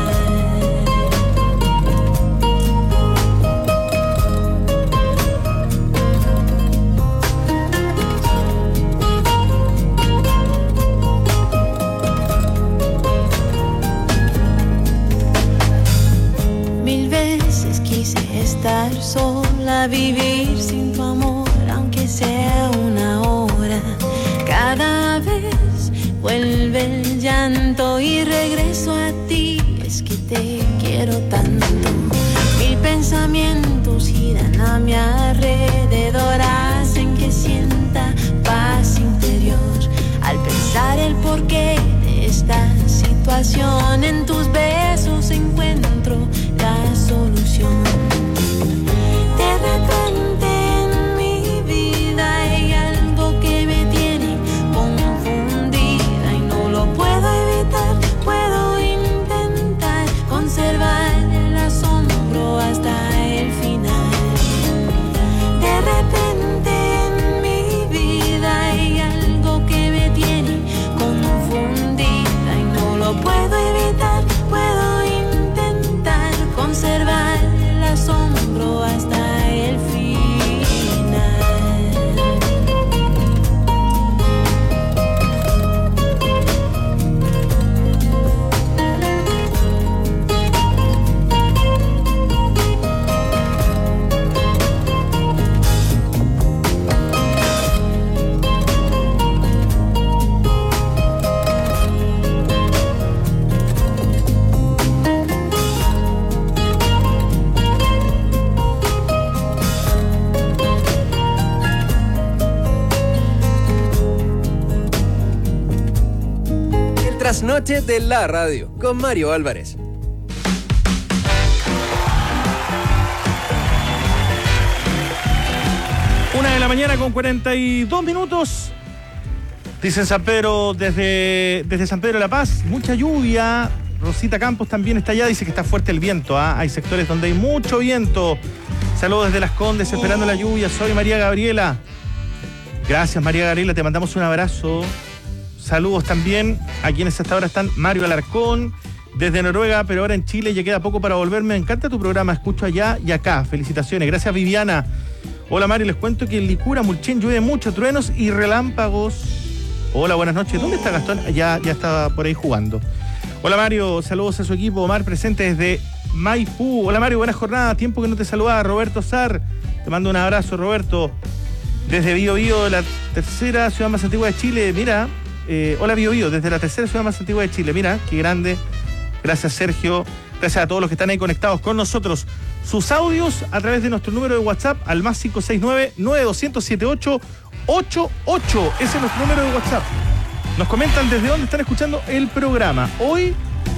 Mil veces quise estar sola, vivir sin tu amor, aunque sea una hora. Cada vez vuelve el llanto y regreso a ti, es que te quiero tanto. 1000 pensamientos giran a mi alrededor, hacen que sienta paz interior. Al pensar el porqué de esta situación, en tus besos encuentro la solución. De repente en mi vida hay algo que me tiene confundida y no lo puedo evitar. Puedo intentar conservar el asombro hasta el final. De repente en mi vida hay algo que me tiene confundida y no lo puedo evitar. Puedo intentar conservar el asombro hasta el final. El trasnoche de la radio con Mario Álvarez. 1 de la mañana con 42 minutos. Dice San Pedro, desde San Pedro de la Paz, mucha lluvia. Rosita Campos también está allá, dice que está fuerte el viento. Hay sectores donde hay mucho viento. Saludos desde Las Condes, esperando la lluvia. Soy María Gabriela. Gracias, María Gabriela, te mandamos un abrazo. Saludos también a quienes hasta ahora están. Mario Alarcón, desde Noruega, pero ahora en Chile, ya queda poco para volverme. Me encanta tu programa, escucho allá y acá. Felicitaciones. Gracias, Viviana. Hola, Mario, les cuento que en Licura, Mulchen, llueve mucho, truenos y relámpagos. Hola, buenas noches. ¿Dónde está Gastón? Ya estaba por ahí jugando. Hola, Mario, saludos a su equipo. Omar, presente desde Maipú. Hola, Mario, buena jornada. Tiempo que no te saludaba. Roberto Sar, te mando un abrazo, Roberto. Desde Bío Bío, la tercera ciudad más antigua de Chile. Mira, hola Bío Bío, desde la tercera ciudad más antigua de Chile. Mira, qué grande. Gracias, Sergio. Gracias a todos los que están ahí conectados con nosotros. Sus audios a través de nuestro número de WhatsApp al más 569-9278-88. Ese es nuestro número de WhatsApp. Nos comentan desde dónde están escuchando el programa. Hoy,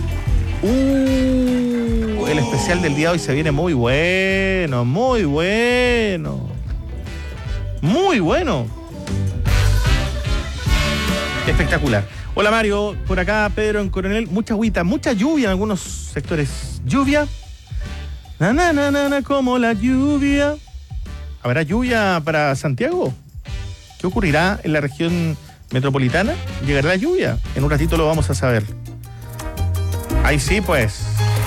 el especial del día de hoy se viene muy bueno, muy bueno. Muy bueno. Espectacular. Hola Mario, por acá Pedro en Coronel, mucha agüita, mucha lluvia en algunos sectores. Lluvia, na na na na, na como la lluvia. ¿Habrá lluvia para Santiago? ¿Qué ocurrirá en la región metropolitana? ¿Llegará la lluvia? En un ratito lo vamos a saber. Ahí sí, pues.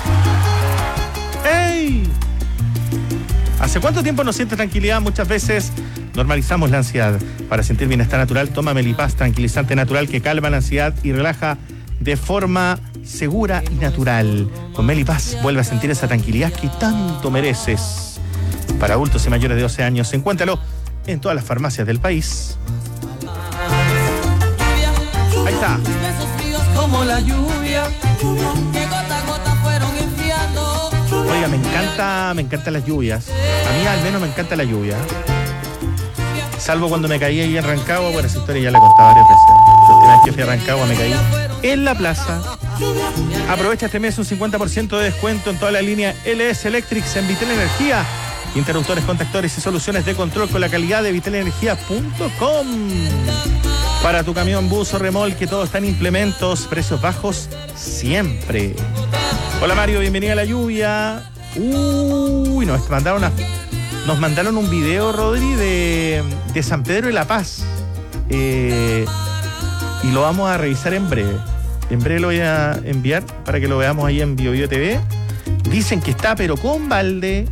¡Ey! ¿Hace cuánto tiempo no sientes tranquilidad? Muchas veces normalizamos la ansiedad. Para sentir bienestar natural, toma Melipaz, tranquilizante natural que calma la ansiedad y relaja de forma segura y natural. Con Melipaz vuelve a sentir esa tranquilidad que tanto mereces. Para adultos y mayores de 12 años, encuéntralo en todas las farmacias del país. Ahí está. Como la lluvia, que gota a gota fueron enfriando. Oiga, me encantan las lluvias. A mí al menos me encanta la lluvia. Salvo cuando me caí ahí en Rancagua. Bueno, esa historia ya la he contado varias veces. La última vez que fui a Rancagua me caí en la plaza. Aprovecha este mes un 50% de descuento en toda la línea LS Electrics en Vitel Energía. Interruptores, contactores y soluciones de control con la calidad de vitelenergia.com. Para tu camión, bus o remolque, todos están implementos, precios bajos siempre. Hola Mario, bienvenida a la lluvia. Uy, nos mandaron un video, Rodri, de San Pedro de la Paz. Y lo vamos a revisar en breve. En breve lo voy a enviar para que lo veamos ahí en BioBio TV. Dicen que está, pero con balde.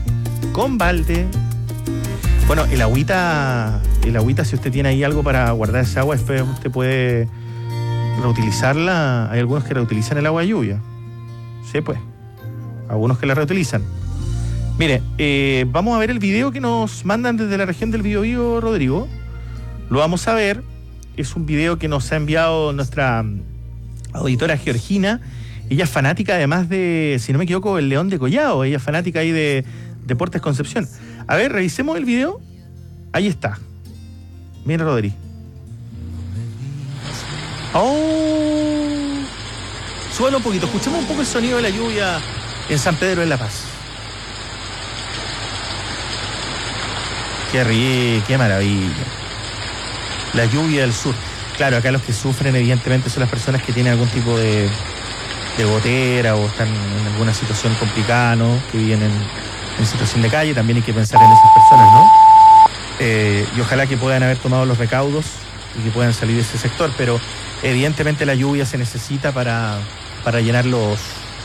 Bueno, el agüita, si usted tiene ahí algo para guardar esa agua, después usted puede reutilizarla. Hay algunos que reutilizan el agua de lluvia. Sí, pues. Algunos que la reutilizan. Mire, vamos a ver el video que nos mandan desde la región del Biobío, Rodrigo. Lo vamos a ver. Es un video que nos ha enviado nuestra auditora Georgina. Ella es fanática, además de, si no me equivoco, el León de Collao. Ella es fanática ahí de Deportes Concepción. A ver, revisemos el video. Ahí está. Mira, Rodri. ¡Oh! Súbelo un poquito. Escuchemos un poco el sonido de la lluvia en San Pedro de la Paz. ¡Qué maravilla! La lluvia del sur. Claro, acá los que sufren evidentemente son las personas que tienen algún tipo de gotera o están en alguna situación complicada, ¿no? Que viven en situación de calle. También hay que pensar en esas personas, ¿no? Y ojalá que puedan haber tomado los recaudos y que puedan salir de ese sector, pero evidentemente la lluvia se necesita para llenar los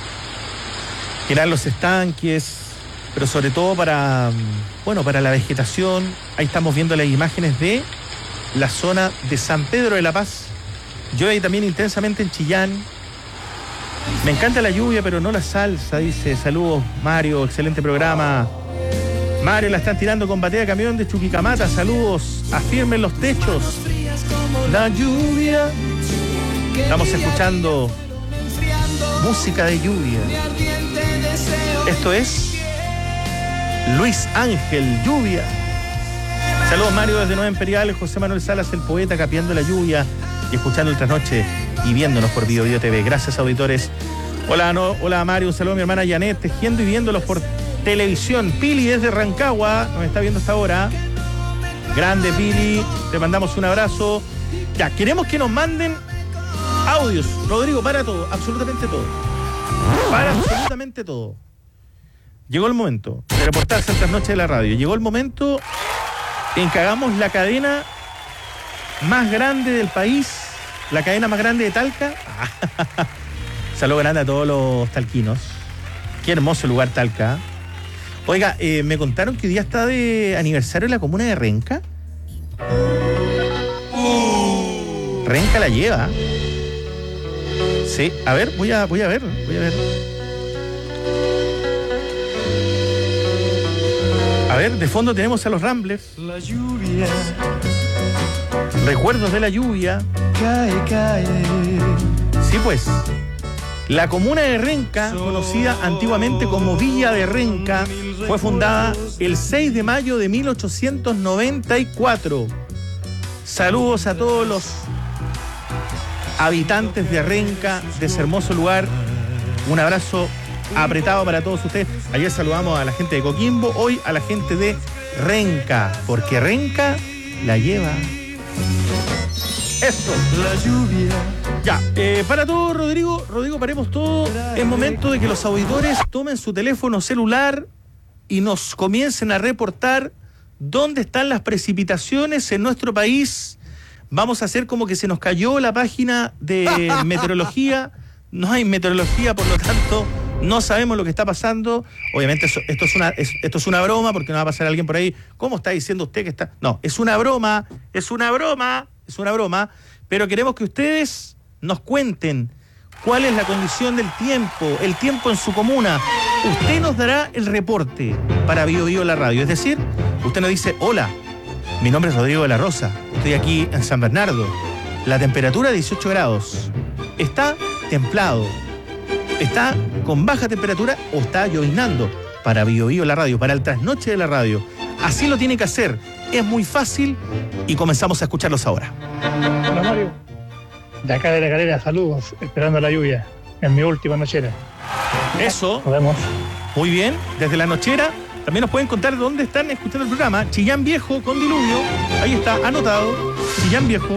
estanques, pero sobre todo para la vegetación. Ahí estamos viendo las imágenes de la zona de San Pedro de la Paz. Llueve también intensamente en Chillán. Me encanta la lluvia, pero no la salsa, dice. Saludos, Mario, excelente programa. Mario, la están tirando con batea de camión de Chuquicamata. Saludos, afirmen los techos. La lluvia. Estamos escuchando música de lluvia. Esto es Luis Ángel, Lluvia. Saludos, Mario, desde Nueva Imperial. José Manuel Salas, el poeta, capeando la lluvia y escuchando el trasnoche y viéndonos por BioBio TV. Gracias, auditores. Hola Mario, un saludo a mi hermana Janet, tejiendo y viéndolos por televisión. Pili desde Rancagua nos está viendo hasta ahora. Grande, Pili, te mandamos un abrazo. Ya, queremos que nos manden audios. Rodrigo, para todo, absolutamente todo. Para absolutamente todo. Llegó el momento de reportarse en Trasnoche de la Radio. Llegó el momento en que hagamos la cadena más grande del país, la cadena más grande de Talca. Saludo grande a todos los talquinos. Qué hermoso lugar Talca. Oiga, me contaron que hoy día está de aniversario en la comuna de Renca. Renca la lleva. Sí, a ver, voy a ver. A ver, de fondo tenemos a los Ramblers. La lluvia. Recuerdos de la lluvia. Cae. Sí, pues. La comuna de Renca, conocida antiguamente como Villa de Renca, fue fundada el 6 de mayo de 1894. Saludos a todos los habitantes de Renca, de ese hermoso lugar. Un abrazo apretado para todos ustedes. Ayer saludamos a la gente de Coquimbo, hoy a la gente de Renca, porque Renca la lleva. Esto. La lluvia Ya, para todo, Rodrigo, paremos todo. Es momento de que los auditores tomen su teléfono celular y nos comiencen a reportar dónde están las precipitaciones en nuestro país. Vamos a hacer como que se nos cayó la página de meteorología. No hay meteorología, por lo tanto, no sabemos lo que está pasando. Obviamente esto es una broma, porque no va a pasar alguien por ahí. ¿Cómo está diciendo usted que está? No, es una broma, pero queremos que ustedes nos cuenten cuál es la condición del tiempo, el tiempo en su comuna. Usted nos dará el reporte para Bio Bio la radio. Es decir, usted nos dice: hola, mi nombre es Rodrigo de la Rosa, estoy aquí en San Bernardo. La temperatura 18 grados. Está templado, está con baja temperatura o está llovinando. Para Bio Bio la radio, para el trasnoche de la radio. Así lo tiene que hacer. Es muy fácil y comenzamos a escucharlos ahora. Hola, Mario. De acá de la Calera, saludos, esperando la lluvia, en mi última nochera. Eso. Nos vemos. Muy bien, desde la nochera. También nos pueden contar dónde están escuchando el programa. Chillán Viejo con diluvio. Ahí está, anotado. Chillán Viejo.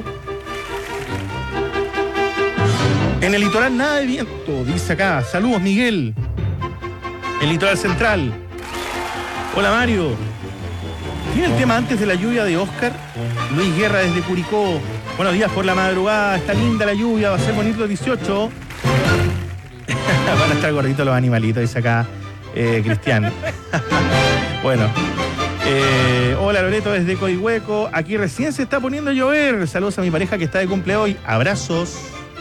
En el litoral nada de viento, dice acá. Saludos, Miguel. El litoral central. Hola, Mario. ¿Tiene el tema antes de la lluvia de Oscar? Luis Guerra desde Curicó. Buenos días por la madrugada. Está linda la lluvia, va a ser bonito el 18. Van a estar gorditos los animalitos, dice acá Cristian. Bueno. Hola, Loreto desde Coihueco. Aquí recién se está poniendo a llover. Saludos a mi pareja que está de cumple hoy. Abrazos.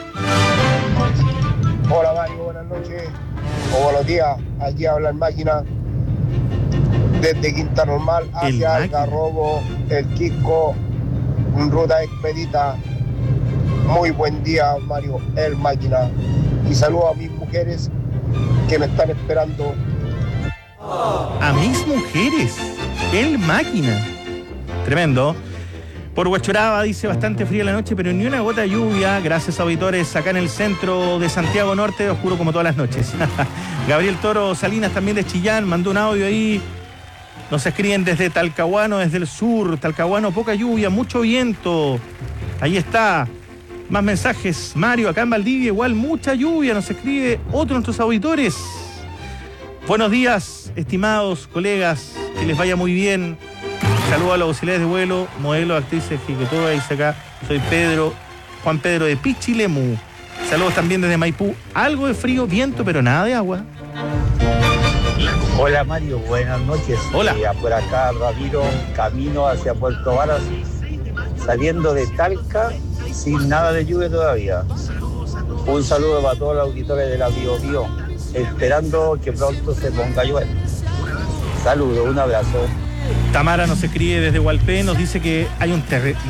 Hola, Mario, buenas noches. O buenos días. Aquí habla el Máquina. Desde Quinta Normal hacia Algarrobo, El Quisco, ruta expedita. Muy buen día, Mario, el Máquina. Y saludo a mis mujeres que me están esperando. A mis mujeres, el Máquina. Tremendo. Por Huachuraba dice: bastante fría la noche, pero ni una gota de lluvia. Gracias, auditores. Acá en el centro de Santiago Norte, oscuro como todas las noches. Gabriel Toro Salinas, también de Chillán, mandó un audio ahí. Nos escriben desde Talcahuano, desde el sur. Talcahuano, poca lluvia, mucho viento. Ahí está. Más mensajes. Mario, acá en Valdivia, igual mucha lluvia. Nos escribe otro de nuestros auditores. Buenos días, estimados colegas. Que les vaya muy bien. Saludos a los auxiliares de vuelo, modelos, actrices, ejecutoras. Dice acá: soy Juan Pedro de Pichilemu. Saludos también desde Maipú. Algo de frío, viento, pero nada de agua. Hola, Mario, buenas noches. Hola. Por acá, Ramiro, camino hacia Puerto Varas, saliendo de Talca, sin nada de lluvia todavía. Un saludo para todos los auditores de la Bio Bio, esperando que pronto se ponga a llover. Saludos, un abrazo. Tamara nos escribe desde Hualpén, nos dice que hay un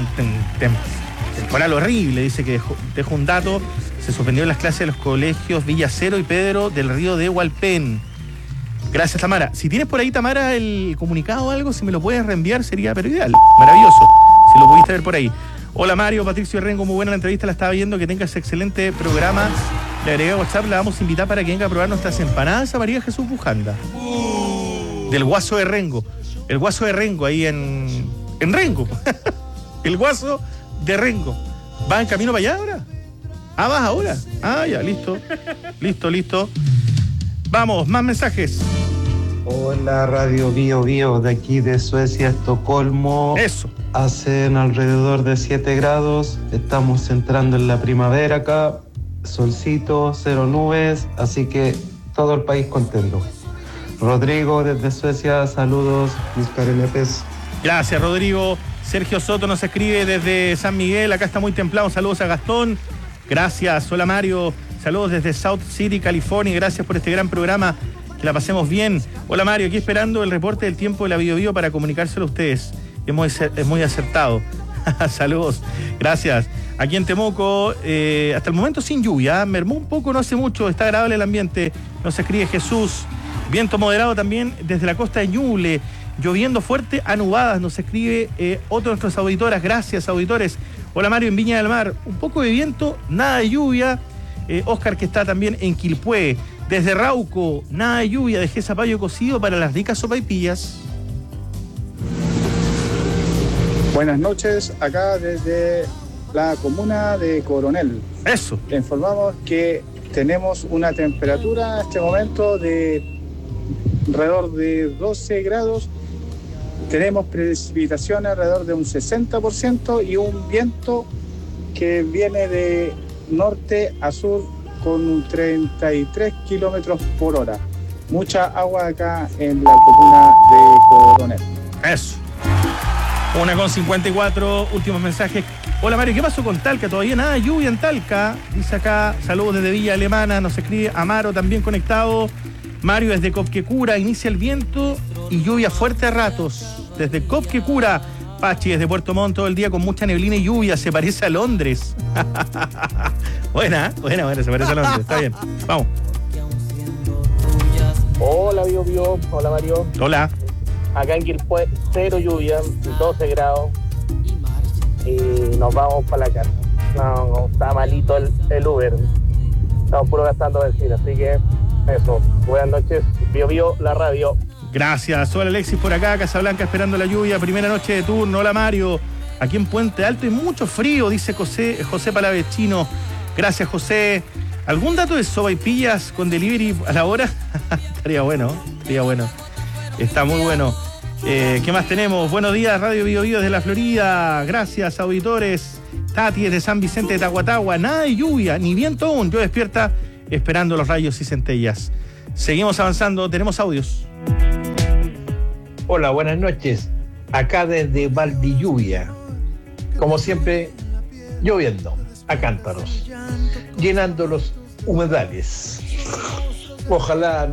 temporal horrible. Dice que dejó un dato: se suspendieron las clases de los colegios Villa Cero y Pedro del Río de Hualpén. Gracias, Tamara. Si tienes por ahí, Tamara, el comunicado o algo, si me lo puedes reenviar, sería pero ideal. Maravilloso. Si lo pudiste ver por ahí. Hola, Mario, Patricio Rengo, muy buena la entrevista, la estaba viendo, que tengas excelente programa. Le agregué a WhatsApp, la vamos a invitar para que venga a probar nuestras empanadas a María Jesús Bujanda. Del Guaso de Rengo. El Guaso de Rengo, ahí en Rengo. El Guaso de Rengo. ¿Va en camino para allá ahora? Ah, ¿vas ahora? Ah, ya, listo. Listo. Vamos, más mensajes. Hola, Radio Bio Bio, de aquí de Suecia, Estocolmo. Eso. Hacen alrededor de 7 grados. Estamos entrando en la primavera acá. Solcito, 0 nubes, así que todo el país contento. Rodrigo, desde Suecia, saludos, mis carelepes. Gracias, Rodrigo. Sergio Soto nos escribe desde San Miguel, acá está muy templado. Saludos a Gastón. Gracias. Hola, Mario. Saludos desde South City, California. Gracias por este gran programa. Que la pasemos bien. Hola, Mario. Aquí esperando el reporte del tiempo de la Bio Bio para comunicárselo a ustedes. Es muy acertado. Saludos. Gracias. Aquí en Temuco, hasta el momento sin lluvia. Mermó un poco, no hace mucho. Está agradable el ambiente. Nos escribe Jesús. Viento moderado también desde la costa de Ñuble. Lloviendo fuerte a nubadas. Nos escribe otro de nuestros auditoras. Gracias, auditores. Hola, Mario, en Viña del Mar. Un poco de viento, nada de lluvia. Oscar, que está también en Quilpué. Desde Rauco, nada de lluvia. Dejé zapallo cocido para las ricas sopaipillas. Buenas noches, acá desde la comuna de Coronel. Eso. Le informamos que tenemos una temperatura en este momento de alrededor de 12 grados. Tenemos precipitaciones alrededor de un 60% y un viento que viene de norte a sur con un 33 kilómetros por hora. Mucha agua acá en la comuna de Coronel. Eso. 1:54, últimos mensajes. Hola Mario, ¿qué pasó con Talca? Todavía nada de lluvia en Talca. Dice acá, saludos desde Villa Alemana, nos escribe Amaro también conectado. Mario desde Copquecura, inicia el viento y lluvia fuerte a ratos. Desde Copquecura, Pachi desde Puerto Montt todo el día con mucha neblina y lluvia, se parece a Londres. buena, se parece a Londres, está bien. Vamos. Hola Bio, hola Mario. Hola. Acá en Quilpué, 0 lluvia, 12 grados. Y nos vamos para la casa. No, está malito el Uber. Estamos puro gastando benzina, así que eso. Buenas noches, Bio, la radio. Gracias. Hola Alexis por acá, Casablanca esperando la lluvia, primera noche de turno. Hola Mario. Aquí en Puente Alto hay mucho frío, dice José Palavecino. Gracias José. ¿Algún dato de sopaipillas con delivery a la hora? Estaría bueno. Está muy bueno. ¿Qué más tenemos? Buenos días, Radio Bio desde la Florida. Gracias, auditores. Tati desde San Vicente de Tahuatahua. Nada de lluvia, ni viento aún. Yo despierta esperando los rayos y centellas. Seguimos avanzando, tenemos audios. Hola, buenas noches. Acá desde Valdilluvia. Como siempre, lloviendo a cántaros, llenando los humedales. Ojalá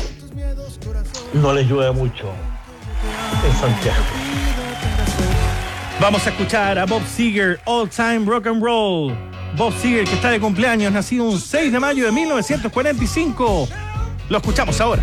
no les llueva mucho en Santiago. Vamos a escuchar a Bob Seger, All Time Rock and Roll. Bob Seger, que está de cumpleaños, nacido un 6 de mayo de 1945. Lo escuchamos ahora.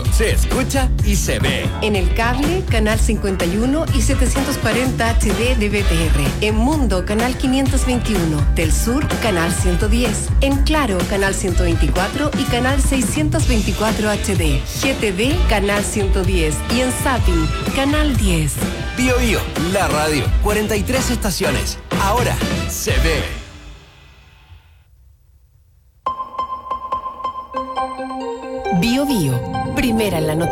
radio se escucha y se ve. En el cable, canal 51 y 740 HD de BTR. En Mundo, canal 521. Del Sur, canal 110. En Claro, canal 124 y canal 624 HD. GTV, canal 110. Y en Zapping, canal 10. Bio Bio, la radio. 43 estaciones. Ahora se ve. Bio Bio, primera en la noticia.